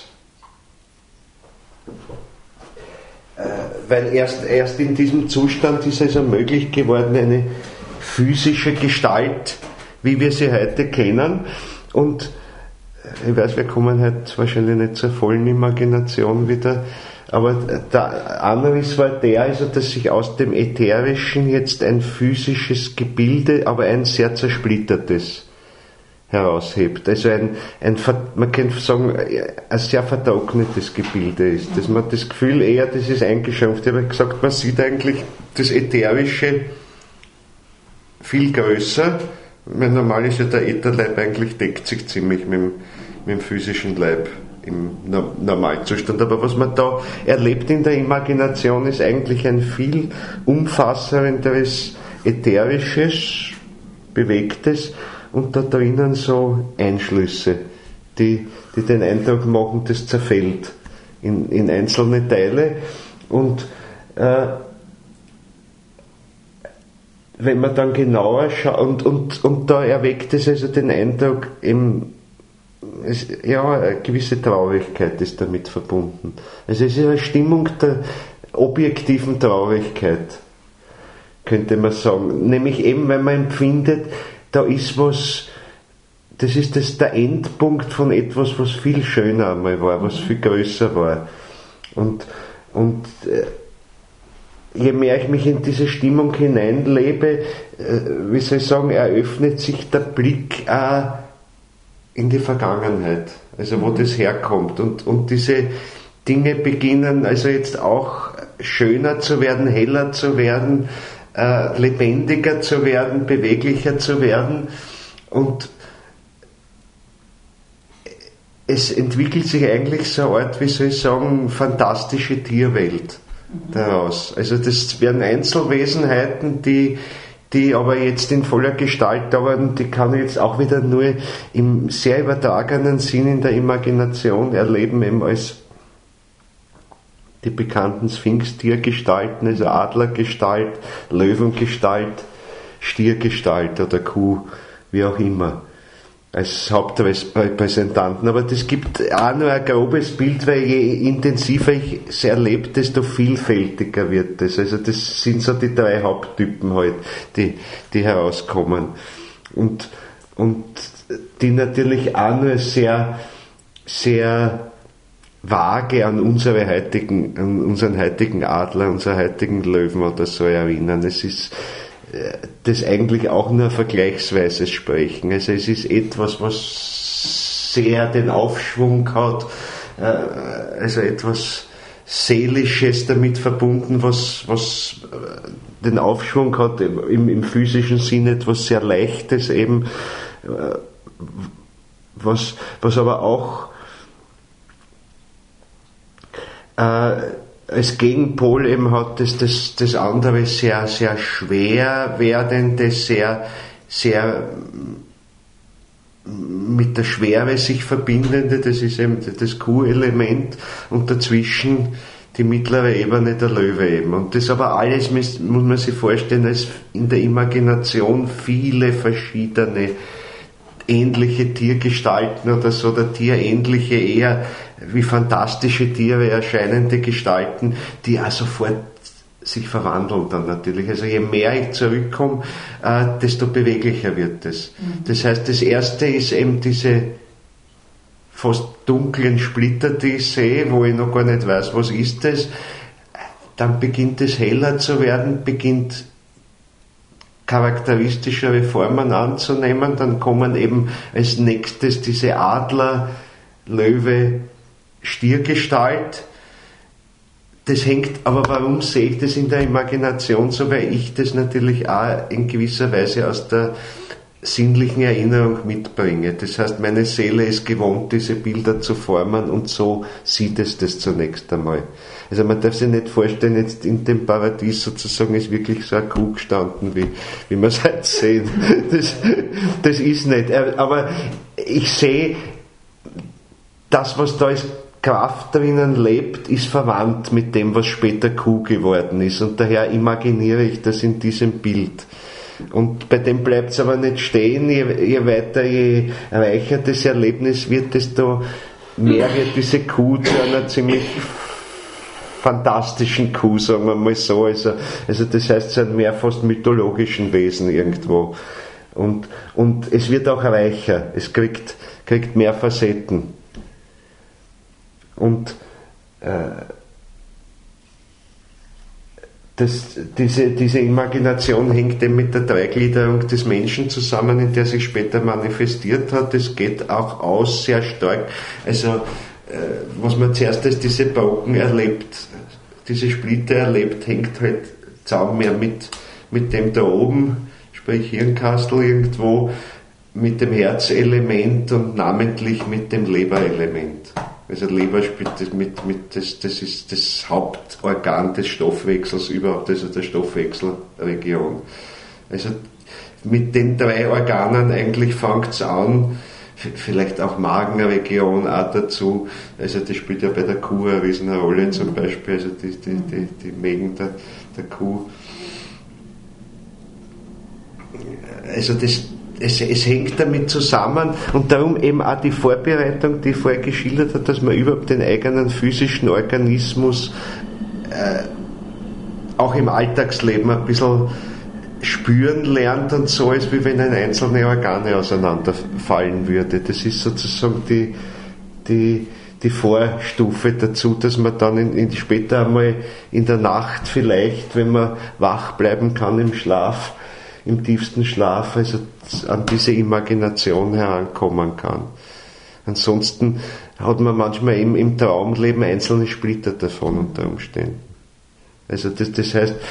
weil erst, erst in diesem Zustand ist es also möglich geworden, eine physische Gestalt, wie wir sie heute kennen. Und ich weiß, wir kommen heute wahrscheinlich nicht zur vollen Imagination wieder, aber der Anriss war der, also dass sich aus dem Ätherischen jetzt ein physisches Gebilde, aber ein sehr zersplittertes heraushebt. Also ein, ein, man könnte sagen, ein sehr vertrocknetes Gebilde ist. Dass man das Gefühl eher, das ist eingeschrumpft. Ich habe gesagt, man sieht eigentlich das Ätherische viel größer, weil normal ist ja der Ätherleib eigentlich, deckt sich ziemlich mit dem, mit dem physischen Leib im Normalzustand. Aber was man da erlebt in der Imagination ist eigentlich ein viel umfassenderes, ätherisches, bewegtes, und da drinnen so Einschlüsse, die, die den Eindruck machen, das zerfällt in, in einzelne Teile. Und äh, wenn man dann genauer schaut, und, und, und da erweckt es also den Eindruck, eben, es, ja, eine gewisse Traurigkeit ist damit verbunden. Also es ist eine Stimmung der objektiven Traurigkeit, könnte man sagen. Nämlich eben, weil man empfindet, da ist was, das ist das der Endpunkt von etwas, was viel schöner einmal war, was viel größer war. Und, und äh, je mehr ich mich in diese Stimmung hineinlebe, äh, wie soll ich sagen, eröffnet sich der Blick äh, in die Vergangenheit, also wo das herkommt. Und, und diese Dinge beginnen also jetzt auch schöner zu werden, heller zu werden, äh, lebendiger zu werden, beweglicher zu werden, und es entwickelt sich eigentlich so eine Art, wie soll ich sagen, fantastische Tierwelt daraus. Also das werden Einzelwesenheiten, die, die aber jetzt in voller Gestalt dauern, die kann ich jetzt auch wieder nur im sehr übertragenen Sinn in der Imagination erleben, eben als die bekannten Sphinx-Tiergestalten, also Adlergestalt, Löwengestalt, Stiergestalt oder Kuh, wie auch immer, als Hauptrepräsentanten. Aber das gibt auch nur ein grobes Bild, weil je intensiver ich es erlebe, desto vielfältiger wird es. Also das sind so die drei Haupttypen halt, die, die herauskommen. Und, und die natürlich auch nur sehr, sehr vage an unsere heutigen, an unseren heutigen Adler, unseren heutigen Löwen oder so erinnern. Es ist das eigentlich auch nur vergleichsweise sprechen. Also es ist etwas, was sehr den Aufschwung hat, also etwas Seelisches damit verbunden, was, was den Aufschwung hat, im, im physischen Sinne etwas sehr Leichtes eben, was, was aber auch äh, als Gegenpol eben hat das, das, das andere sehr, sehr schwer werdende, sehr, sehr mit der Schwere sich verbindende, das ist eben das Q-Element, und dazwischen die mittlere Ebene der Löwe eben. Und das aber alles muss, muss man sich vorstellen, als in der Imagination viele verschiedene ähnliche Tiergestalten oder so, oder tierähnliche, eher wie fantastische Tiere erscheinende Gestalten, die auch sofort sich verwandeln dann natürlich. Also je mehr ich zurückkomme, äh, desto beweglicher wird es. Mhm. Das heißt, das erste ist eben diese fast dunklen Splitter, die ich sehe, wo ich noch gar nicht weiß, was ist das. Dann beginnt es heller zu werden, beginnt charakteristischere Formen anzunehmen, dann kommen eben als nächstes diese Adler, Löwe, Stiergestalt. Das hängt, aber warum sehe ich das in der Imagination so? Weil ich das natürlich auch in gewisser Weise aus der sinnlichen Erinnerung mitbringe. Das heißt, meine Seele ist gewohnt, diese Bilder zu formen, und so sieht es das zunächst einmal. Also man darf sich nicht vorstellen, jetzt in dem Paradies sozusagen ist wirklich so eine Kuh gestanden, wie, wie wir es heute sehen. Das, das ist nicht. Aber ich sehe, das, was da als Kraft drinnen lebt, ist verwandt mit dem, was später Kuh geworden ist. Und daher imaginiere ich das in diesem Bild. Und bei dem bleibt es aber nicht stehen. Je, je weiter, je reicher das Erlebnis wird, desto mehr wird diese Kuh zu einer ziemlich fantastischen Kuh, sagen wir mal so. Also, also das heißt, zu einem mehr fast mythologischen Wesen irgendwo. Und, und es wird auch reicher. Es kriegt, kriegt mehr Facetten. Und äh, das, diese, diese Imagination hängt eben mit der Dreigliederung des Menschen zusammen, in der sich später manifestiert hat. Das geht auch aus sehr stark. Also äh, was man zuerst als diese Brocken erlebt, diese Splitter erlebt, hängt halt zusammen mehr mit, mit dem da oben, sprich Hirnkastel irgendwo, mit dem Herzelement und namentlich mit dem Leberelement. Also Leber spielt das mit, mit das, das ist das Hauptorgan des Stoffwechsels überhaupt, also der Stoffwechselregion. Also mit den drei Organen eigentlich fängt es an, vielleicht auch Magenregion auch dazu, also das spielt ja bei der Kuh eine riesen Rolle zum Beispiel, also die, die, die, die Mägen der, der Kuh. Also das Es, es hängt damit zusammen, und darum eben auch die Vorbereitung, die ich vorher geschildert hat, dass man überhaupt den eigenen physischen Organismus äh, auch im Alltagsleben ein bisschen spüren lernt und so, als wie wenn ein einzelne Organe auseinanderfallen würde. Das ist sozusagen die, die, die Vorstufe dazu, dass man dann in, in später einmal in der Nacht vielleicht, wenn man wach bleiben kann im Schlaf, im tiefsten Schlaf, also an diese Imagination herankommen kann. Ansonsten hat man manchmal im, im Traumleben einzelne Splitter davon unter Umständen. Also das, das heißt,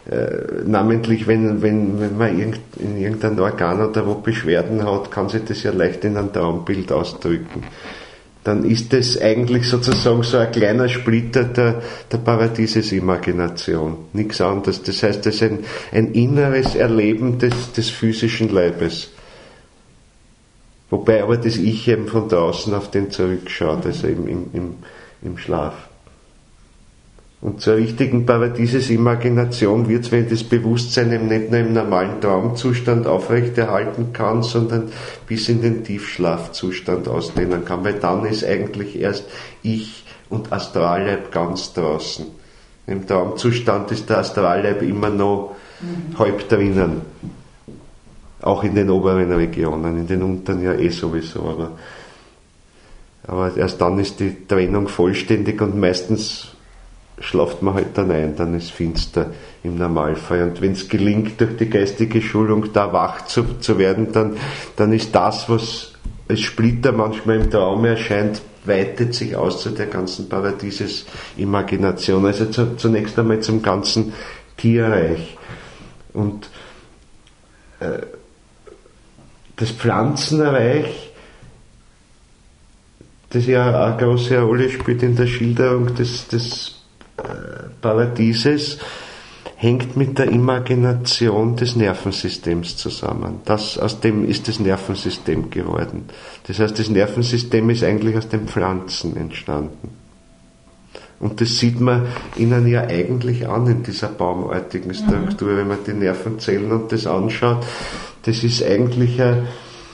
äh, namentlich wenn, wenn, wenn man irgend, in irgendein Organ oder wo Beschwerden hat, kann sich das ja leicht in ein Traumbild ausdrücken. Dann ist das eigentlich sozusagen so ein kleiner Splitter der, der Paradieses-Imagination. Nichts anderes. Das heißt, das ist ein, ein inneres Erleben des, des physischen Leibes. Wobei aber das Ich eben von draußen auf den zurückschaut, also im, im, im, im Schlaf. Und zur richtigen Paradieses-Imagination wird es, wenn das Bewusstsein eben nicht nur im normalen Traumzustand aufrechterhalten kann, sondern bis in den Tiefschlafzustand ausdehnen kann, weil dann ist eigentlich erst Ich und Astralleib ganz draußen. Im Traumzustand ist der Astralleib immer noch mhm. halb drinnen. Auch in den oberen Regionen, in den unteren ja eh sowieso, aber, aber erst dann ist die Trennung vollständig und meistens schlaft man halt dann ein, dann ist finster im Normalfall. Und wenn es gelingt, durch die geistige Schulung da wach zu, zu werden, dann, dann ist das, was als Splitter manchmal im Traum erscheint, weitet sich aus zu der ganzen Paradieses-Imagination. Also zu, zunächst einmal zum ganzen Tierreich. Und äh, das Pflanzenreich, das ja eine große Rolle spielt in der Schilderung des, des Paradieses, hängt mit der Imagination des Nervensystems zusammen. Das, aus dem ist das Nervensystem geworden. Das heißt, das Nervensystem ist eigentlich aus den Pflanzen entstanden. Und das sieht man ihnen ja eigentlich an in dieser baumartigen Struktur, mhm. wenn man die Nervenzellen und das anschaut. Das ist eigentlich ein,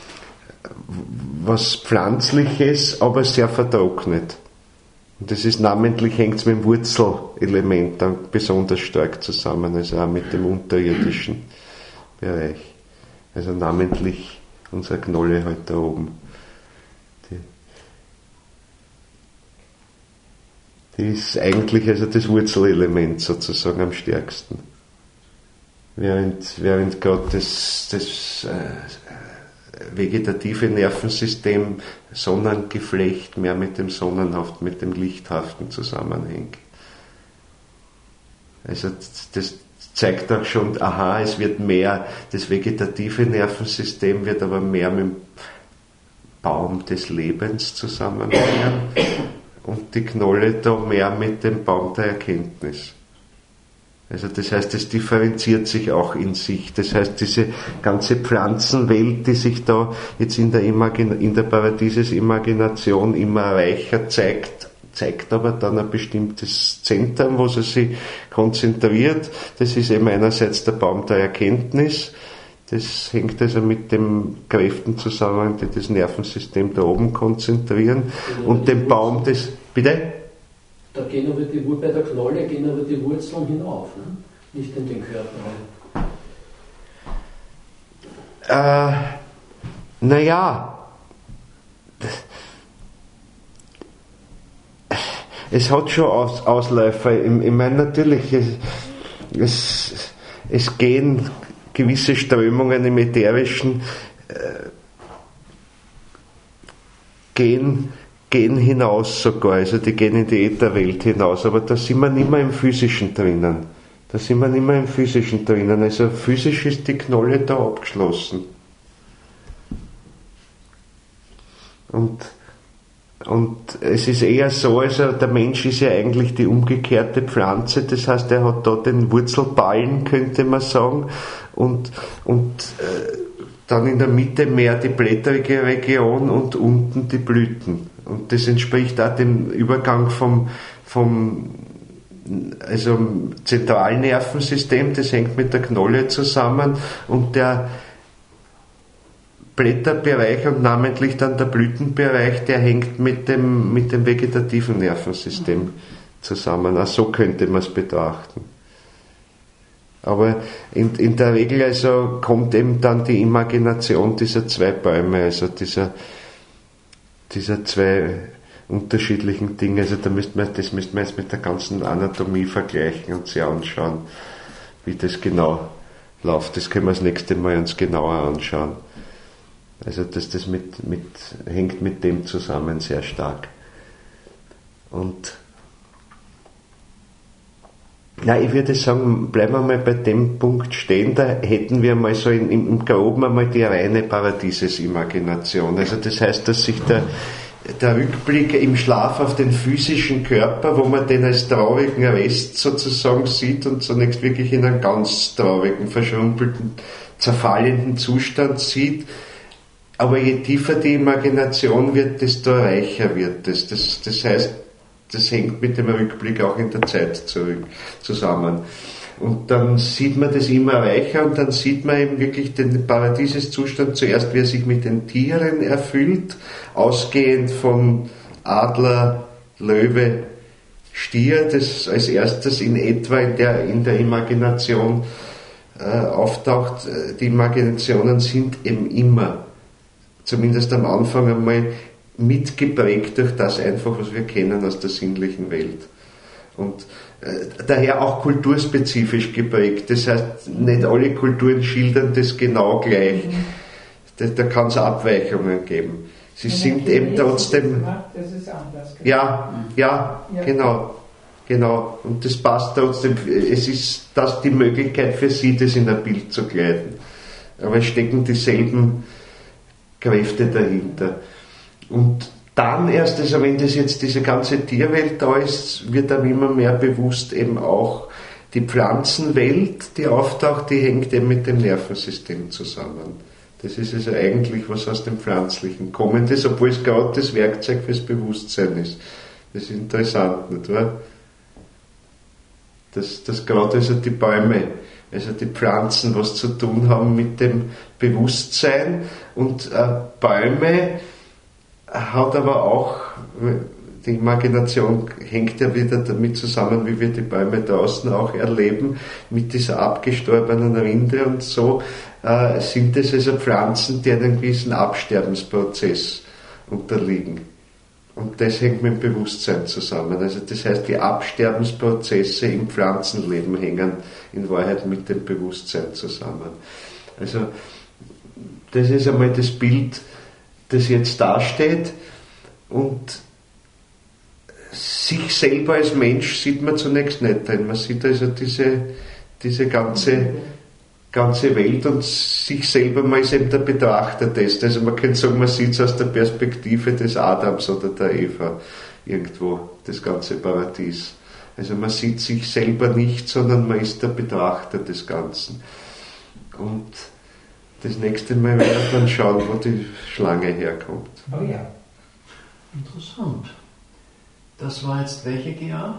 was Pflanzliches, aber sehr vertrocknet. Und das ist namentlich, hängt es mit dem Wurzelelement dann besonders stark zusammen, also auch mit dem unterirdischen Bereich. Also namentlich unsere Knolle halt da oben. Die, die ist eigentlich also das Wurzelelement sozusagen am stärksten. Während, während gerade das, das äh, vegetative Nervensystem, Sonnengeflecht, mehr mit dem Sonnenhaften, mit dem Lichthaften zusammenhängt. Also das zeigt auch schon, aha, es wird mehr, das vegetative Nervensystem wird aber mehr mit dem Baum des Lebens zusammenhängen und die Knolle da mehr mit dem Baum der Erkenntnis. Also das heißt, es differenziert sich auch in sich. Das heißt, diese ganze Pflanzenwelt, die sich da jetzt in der, Imagin- in der Paradieses-Imagination immer reicher zeigt, zeigt aber dann ein bestimmtes Zentrum, wo sie sich konzentriert. Das ist eben einerseits der Baum der Erkenntnis. Das hängt also mit den Kräften zusammen, die das Nervensystem da oben konzentrieren. Und dem Baum des... Bitte? Da gehen aber die, bei der Knolle gehen aber die Wurzeln hinauf, ne? Nicht in den Körper rein. Äh, naja, es hat schon Aus, Ausläufer. Ich, ich meine natürlich, es, es, es gehen gewisse Strömungen im Ätherischen, äh, gehen gehen hinaus sogar, also die gehen in die Ätherwelt hinaus, aber da sind wir nicht mehr im Physischen drinnen. Da sind wir nicht mehr im Physischen drinnen, also physisch ist die Knolle da abgeschlossen. Und, und es ist eher so, also der Mensch ist ja eigentlich die umgekehrte Pflanze, das heißt, er hat da den Wurzelballen, könnte man sagen, und, und äh, dann in der Mitte mehr die blättrige Region und unten die Blüten. Und das entspricht auch dem Übergang vom, vom also zentralen Nervensystem, das hängt mit der Knolle zusammen, und der Blätterbereich und namentlich dann der Blütenbereich, der hängt mit dem, mit dem vegetativen Nervensystem zusammen. Auch so könnte man es betrachten. Aber in, in der Regel also kommt eben dann die Imagination dieser zwei Bäume, also dieser dieser zwei unterschiedlichen Dinge, also da müsste man, das müsste man jetzt mit der ganzen Anatomie vergleichen und sich anschauen, wie das genau läuft. Das können wir das nächste Mal uns genauer anschauen. Also dass das mit, mit, hängt mit dem zusammen sehr stark. Und Na, ich würde sagen, bleiben wir mal bei dem Punkt stehen, da hätten wir mal so in, im Groben einmal die reine Paradiesesimagination. Also das heißt, dass sich der, der Rückblick im Schlaf auf den physischen Körper, wo man den als traurigen Rest sozusagen sieht und zunächst wirklich in einem ganz traurigen, verschrumpelten, zerfallenden Zustand sieht, aber je tiefer die Imagination wird, desto reicher wird es. Das, das heißt, das hängt mit dem Rückblick auch in der Zeit zurück, zusammen. Und dann sieht man das immer reicher und dann sieht man eben wirklich den Paradieseszustand zuerst, wie er sich mit den Tieren erfüllt, ausgehend von Adler, Löwe, Stier, das als erstes in etwa in der, in der Imagination äh, auftaucht. Die Imaginationen sind eben immer, zumindest am Anfang einmal, mitgeprägt durch das einfach, was wir kennen aus der sinnlichen Welt. Und äh, daher auch kulturspezifisch geprägt. Das heißt, nicht alle Kulturen schildern das genau gleich. Mhm. Da, da kann es Abweichungen geben. Sie Wenn sind eben trotzdem... Macht, das ist anders. Ja, ja, ja, genau. Genau. Und das passt trotzdem. Es ist das die Möglichkeit für Sie, das in ein Bild zu kleiden. Aber es stecken dieselben Kräfte dahinter. Und dann erst, also wenn das jetzt diese ganze Tierwelt da ist, wird dann immer mehr bewusst eben auch die Pflanzenwelt, die auftaucht, die hängt eben mit dem Nervensystem zusammen. Das ist also eigentlich was aus dem Pflanzlichen Kommendes, obwohl es gerade das Werkzeug fürs Bewusstsein ist. Das ist interessant, nicht wahr? Dass, dass gerade also die Bäume, also die Pflanzen was zu tun haben mit dem Bewusstsein und äh, Bäume hat aber auch, die Imagination hängt ja wieder damit zusammen, wie wir die Bäume draußen auch erleben, mit dieser abgestorbenen Rinde und so, äh, sind es also Pflanzen, die einen gewissen Absterbensprozess unterliegen. Und das hängt mit dem Bewusstsein zusammen. Also das heißt, die Absterbensprozesse im Pflanzenleben hängen in Wahrheit mit dem Bewusstsein zusammen. Also das ist einmal das Bild, das jetzt dasteht, und sich selber als Mensch sieht man zunächst nicht drin. Man sieht also diese, diese ganze, ganze Welt und sich selber, man ist eben der Betrachter dessen. Also man könnte sagen, man sieht es aus der Perspektive des Adams oder der Eva irgendwo, das ganze Paradies. Also man sieht sich selber nicht, sondern man ist der Betrachter des Ganzen. Und das nächste Mal werden wir dann schauen, wo die Schlange herkommt. Oh ja. Interessant. Das war jetzt welche G A?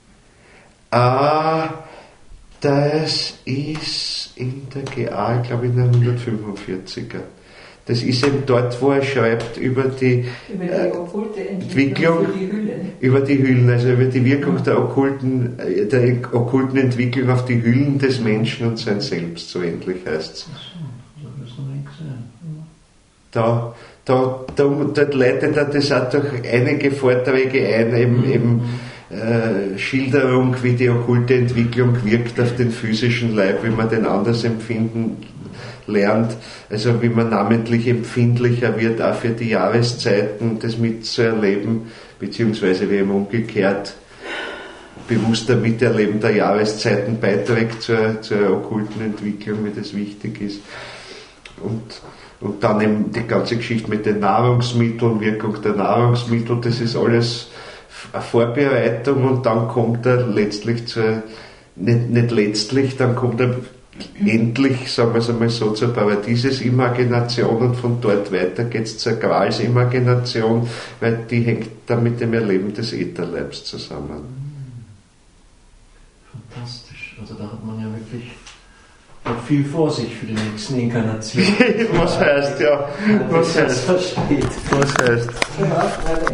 Ah, das ist in der G A, ich glaube in der hundertfünfundvierziger. Das ist eben dort, wo er schreibt über die, über die äh, okkulte Entwicklung, Entwicklung für die Hüllen. über die Hüllen, also über die Wirkung der okkulten, der okkulten Entwicklung auf die Hüllen des Menschen und sein Selbst, so endlich heißt es. Da, da, da, dort leitet er das auch durch einige Vorträge ein, eben, mhm. eben äh, Schilderung, wie die okkulte Entwicklung wirkt auf den physischen Leib, wie man den anders empfinden lernt, also wie man namentlich empfindlicher wird, auch für die Jahreszeiten, das mitzuerleben, beziehungsweise wie eben umgekehrt bewusster Miterleben der Jahreszeiten beiträgt zur, zur okkulten Entwicklung, wie das wichtig ist. Und Und dann eben die ganze Geschichte mit den Nahrungsmitteln, Wirkung der Nahrungsmittel, das ist alles eine Vorbereitung und dann kommt er letztlich zur, nicht, nicht letztlich, dann kommt er endlich, sagen wir es einmal so, zur Paradiesesimagination und von dort weiter geht es zur Gralsimagination, weil die hängt dann mit dem Erleben des Ätherleibs zusammen. Fantastisch, also da hat man ja wirklich noch viel vor sich für die nächsten Inkarnationen. Was heißt, ja, was heißt, versteht. Was heißt?